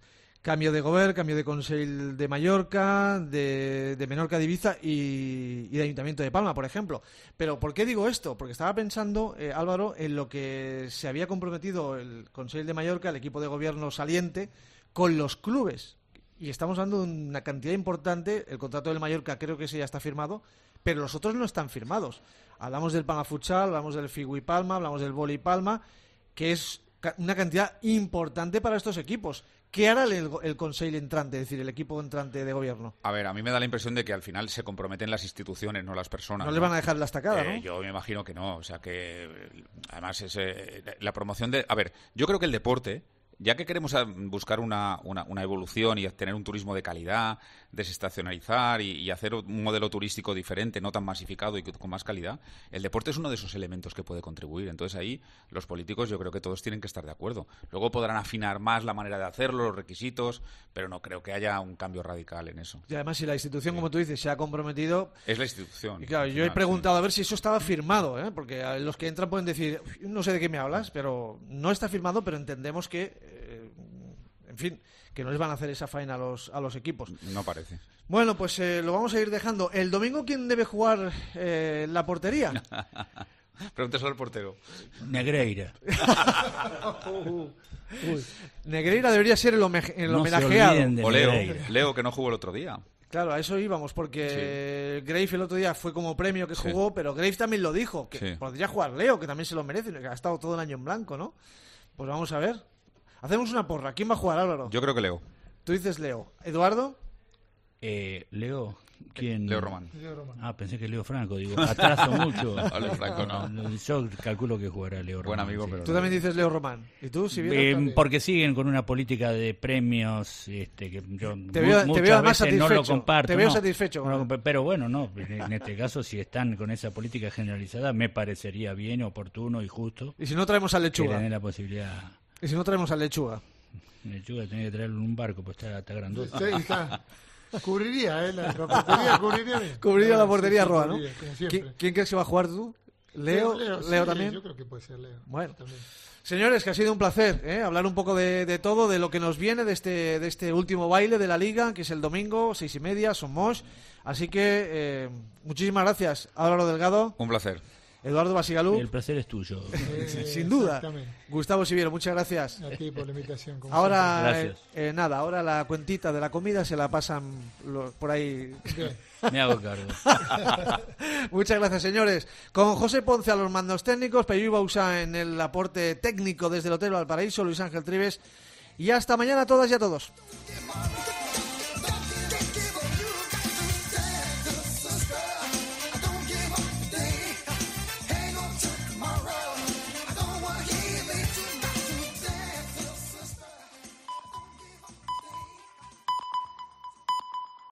de gobierno, cambio de Consell de Mallorca, de Menorca de Ibiza y de Ayuntamiento de Palma, por ejemplo. Pero ¿por qué digo esto? Porque estaba pensando, Álvaro, en lo que se había comprometido el Consell de Mallorca, el equipo de gobierno saliente, con los clubes. Y estamos hablando de una cantidad importante. El contrato del Mallorca creo que ese ya está firmado, pero los otros no están firmados. Hablamos del Palma Futsal, hablamos del Figui Palma, hablamos del Voli Palma, que es una cantidad importante para estos equipos. ¿Qué hará el Consell entrante, es decir, el equipo entrante de gobierno? A ver, a mí me da la impresión de que al final se comprometen las instituciones, no las personas. No les van a dejar la estacada, ¿no? Yo me imagino que no. O sea, que además es la promoción de... A ver, yo creo que el deporte... Ya que queremos buscar una evolución y tener un turismo de calidad, desestacionalizar y hacer un modelo turístico diferente, no tan masificado y con más calidad, el deporte es uno de esos elementos que puede contribuir. Entonces ahí los políticos yo creo que todos tienen que estar de acuerdo. Luego podrán afinar más la manera de hacerlo, los requisitos, pero no creo que haya un cambio radical en eso. Y además si la institución, como tú dices, se ha comprometido... Es la institución. Y claro, yo he preguntado a ver si eso estaba firmado, porque los que entran pueden decir, no sé de qué me hablas, pero no está firmado, pero entendemos que... en fin, que no les van a hacer esa faena a los equipos. No parece. Bueno, pues lo vamos a ir dejando. ¿El domingo quién debe jugar la portería? Pregúnteselo al portero. Negreira. Negreira debería ser el homenajeado. O Leo, que no jugó el otro día. Claro, a eso íbamos, porque Grave el otro día fue como premio que jugó, pero Grave también lo dijo, que podría jugar Leo, que también se lo merece, que ha estado todo el año en blanco, ¿no? Pues vamos a ver. Hacemos una porra. ¿Quién va a jugar, Álvaro? Yo creo que Leo. Tú dices Leo. ¿Eduardo? Leo. ¿Quién? Leo Román. Ah, pensé que Leo Franco. Digo, atraso mucho. Leo Franco no. Yo calculo que jugará Leo Román. Buen amigo, pero... Tú también dices Leo Román. ¿Y tú? Si porque siguen con una política de premios que yo te veo muchas veces no lo comparto. Te veo satisfecho. Pero bueno, no. En este caso, si están con esa política generalizada, me parecería bien, oportuno y justo. ¿Y si no traemos al Lechuga? Que le den la posibilidad. ¿Y si no traemos al Lechuga? Lechuga tiene que traerlo en un barco, pues está grandote. Sí, está. Cubriría, la portería cubriría bien. Cubriría la portería roja, ¿no? ¿Quién crees que va a jugar tú? ¿Leo sí, también? Yo creo que puede ser Leo. Bueno. También. Señores, que ha sido un placer hablar un poco de todo, de lo que nos viene de este último baile de la Liga, que es el domingo, 6:30, Somos. Así que muchísimas gracias, Álvaro Delgado. Un placer. Eduardo Basigalú. El placer es tuyo. Sin duda. Gustavo Siviero, muchas gracias. A ti por la invitación. Ahora, ahora la cuentita de la comida se la pasan por ahí. Me hago cargo. Muchas gracias, señores. Con José Ponce a los mandos técnicos, Peyu Bausa en el aporte técnico desde el Hotel Valparaíso, Luis Ángel Trives. Y hasta mañana a todas y a todos.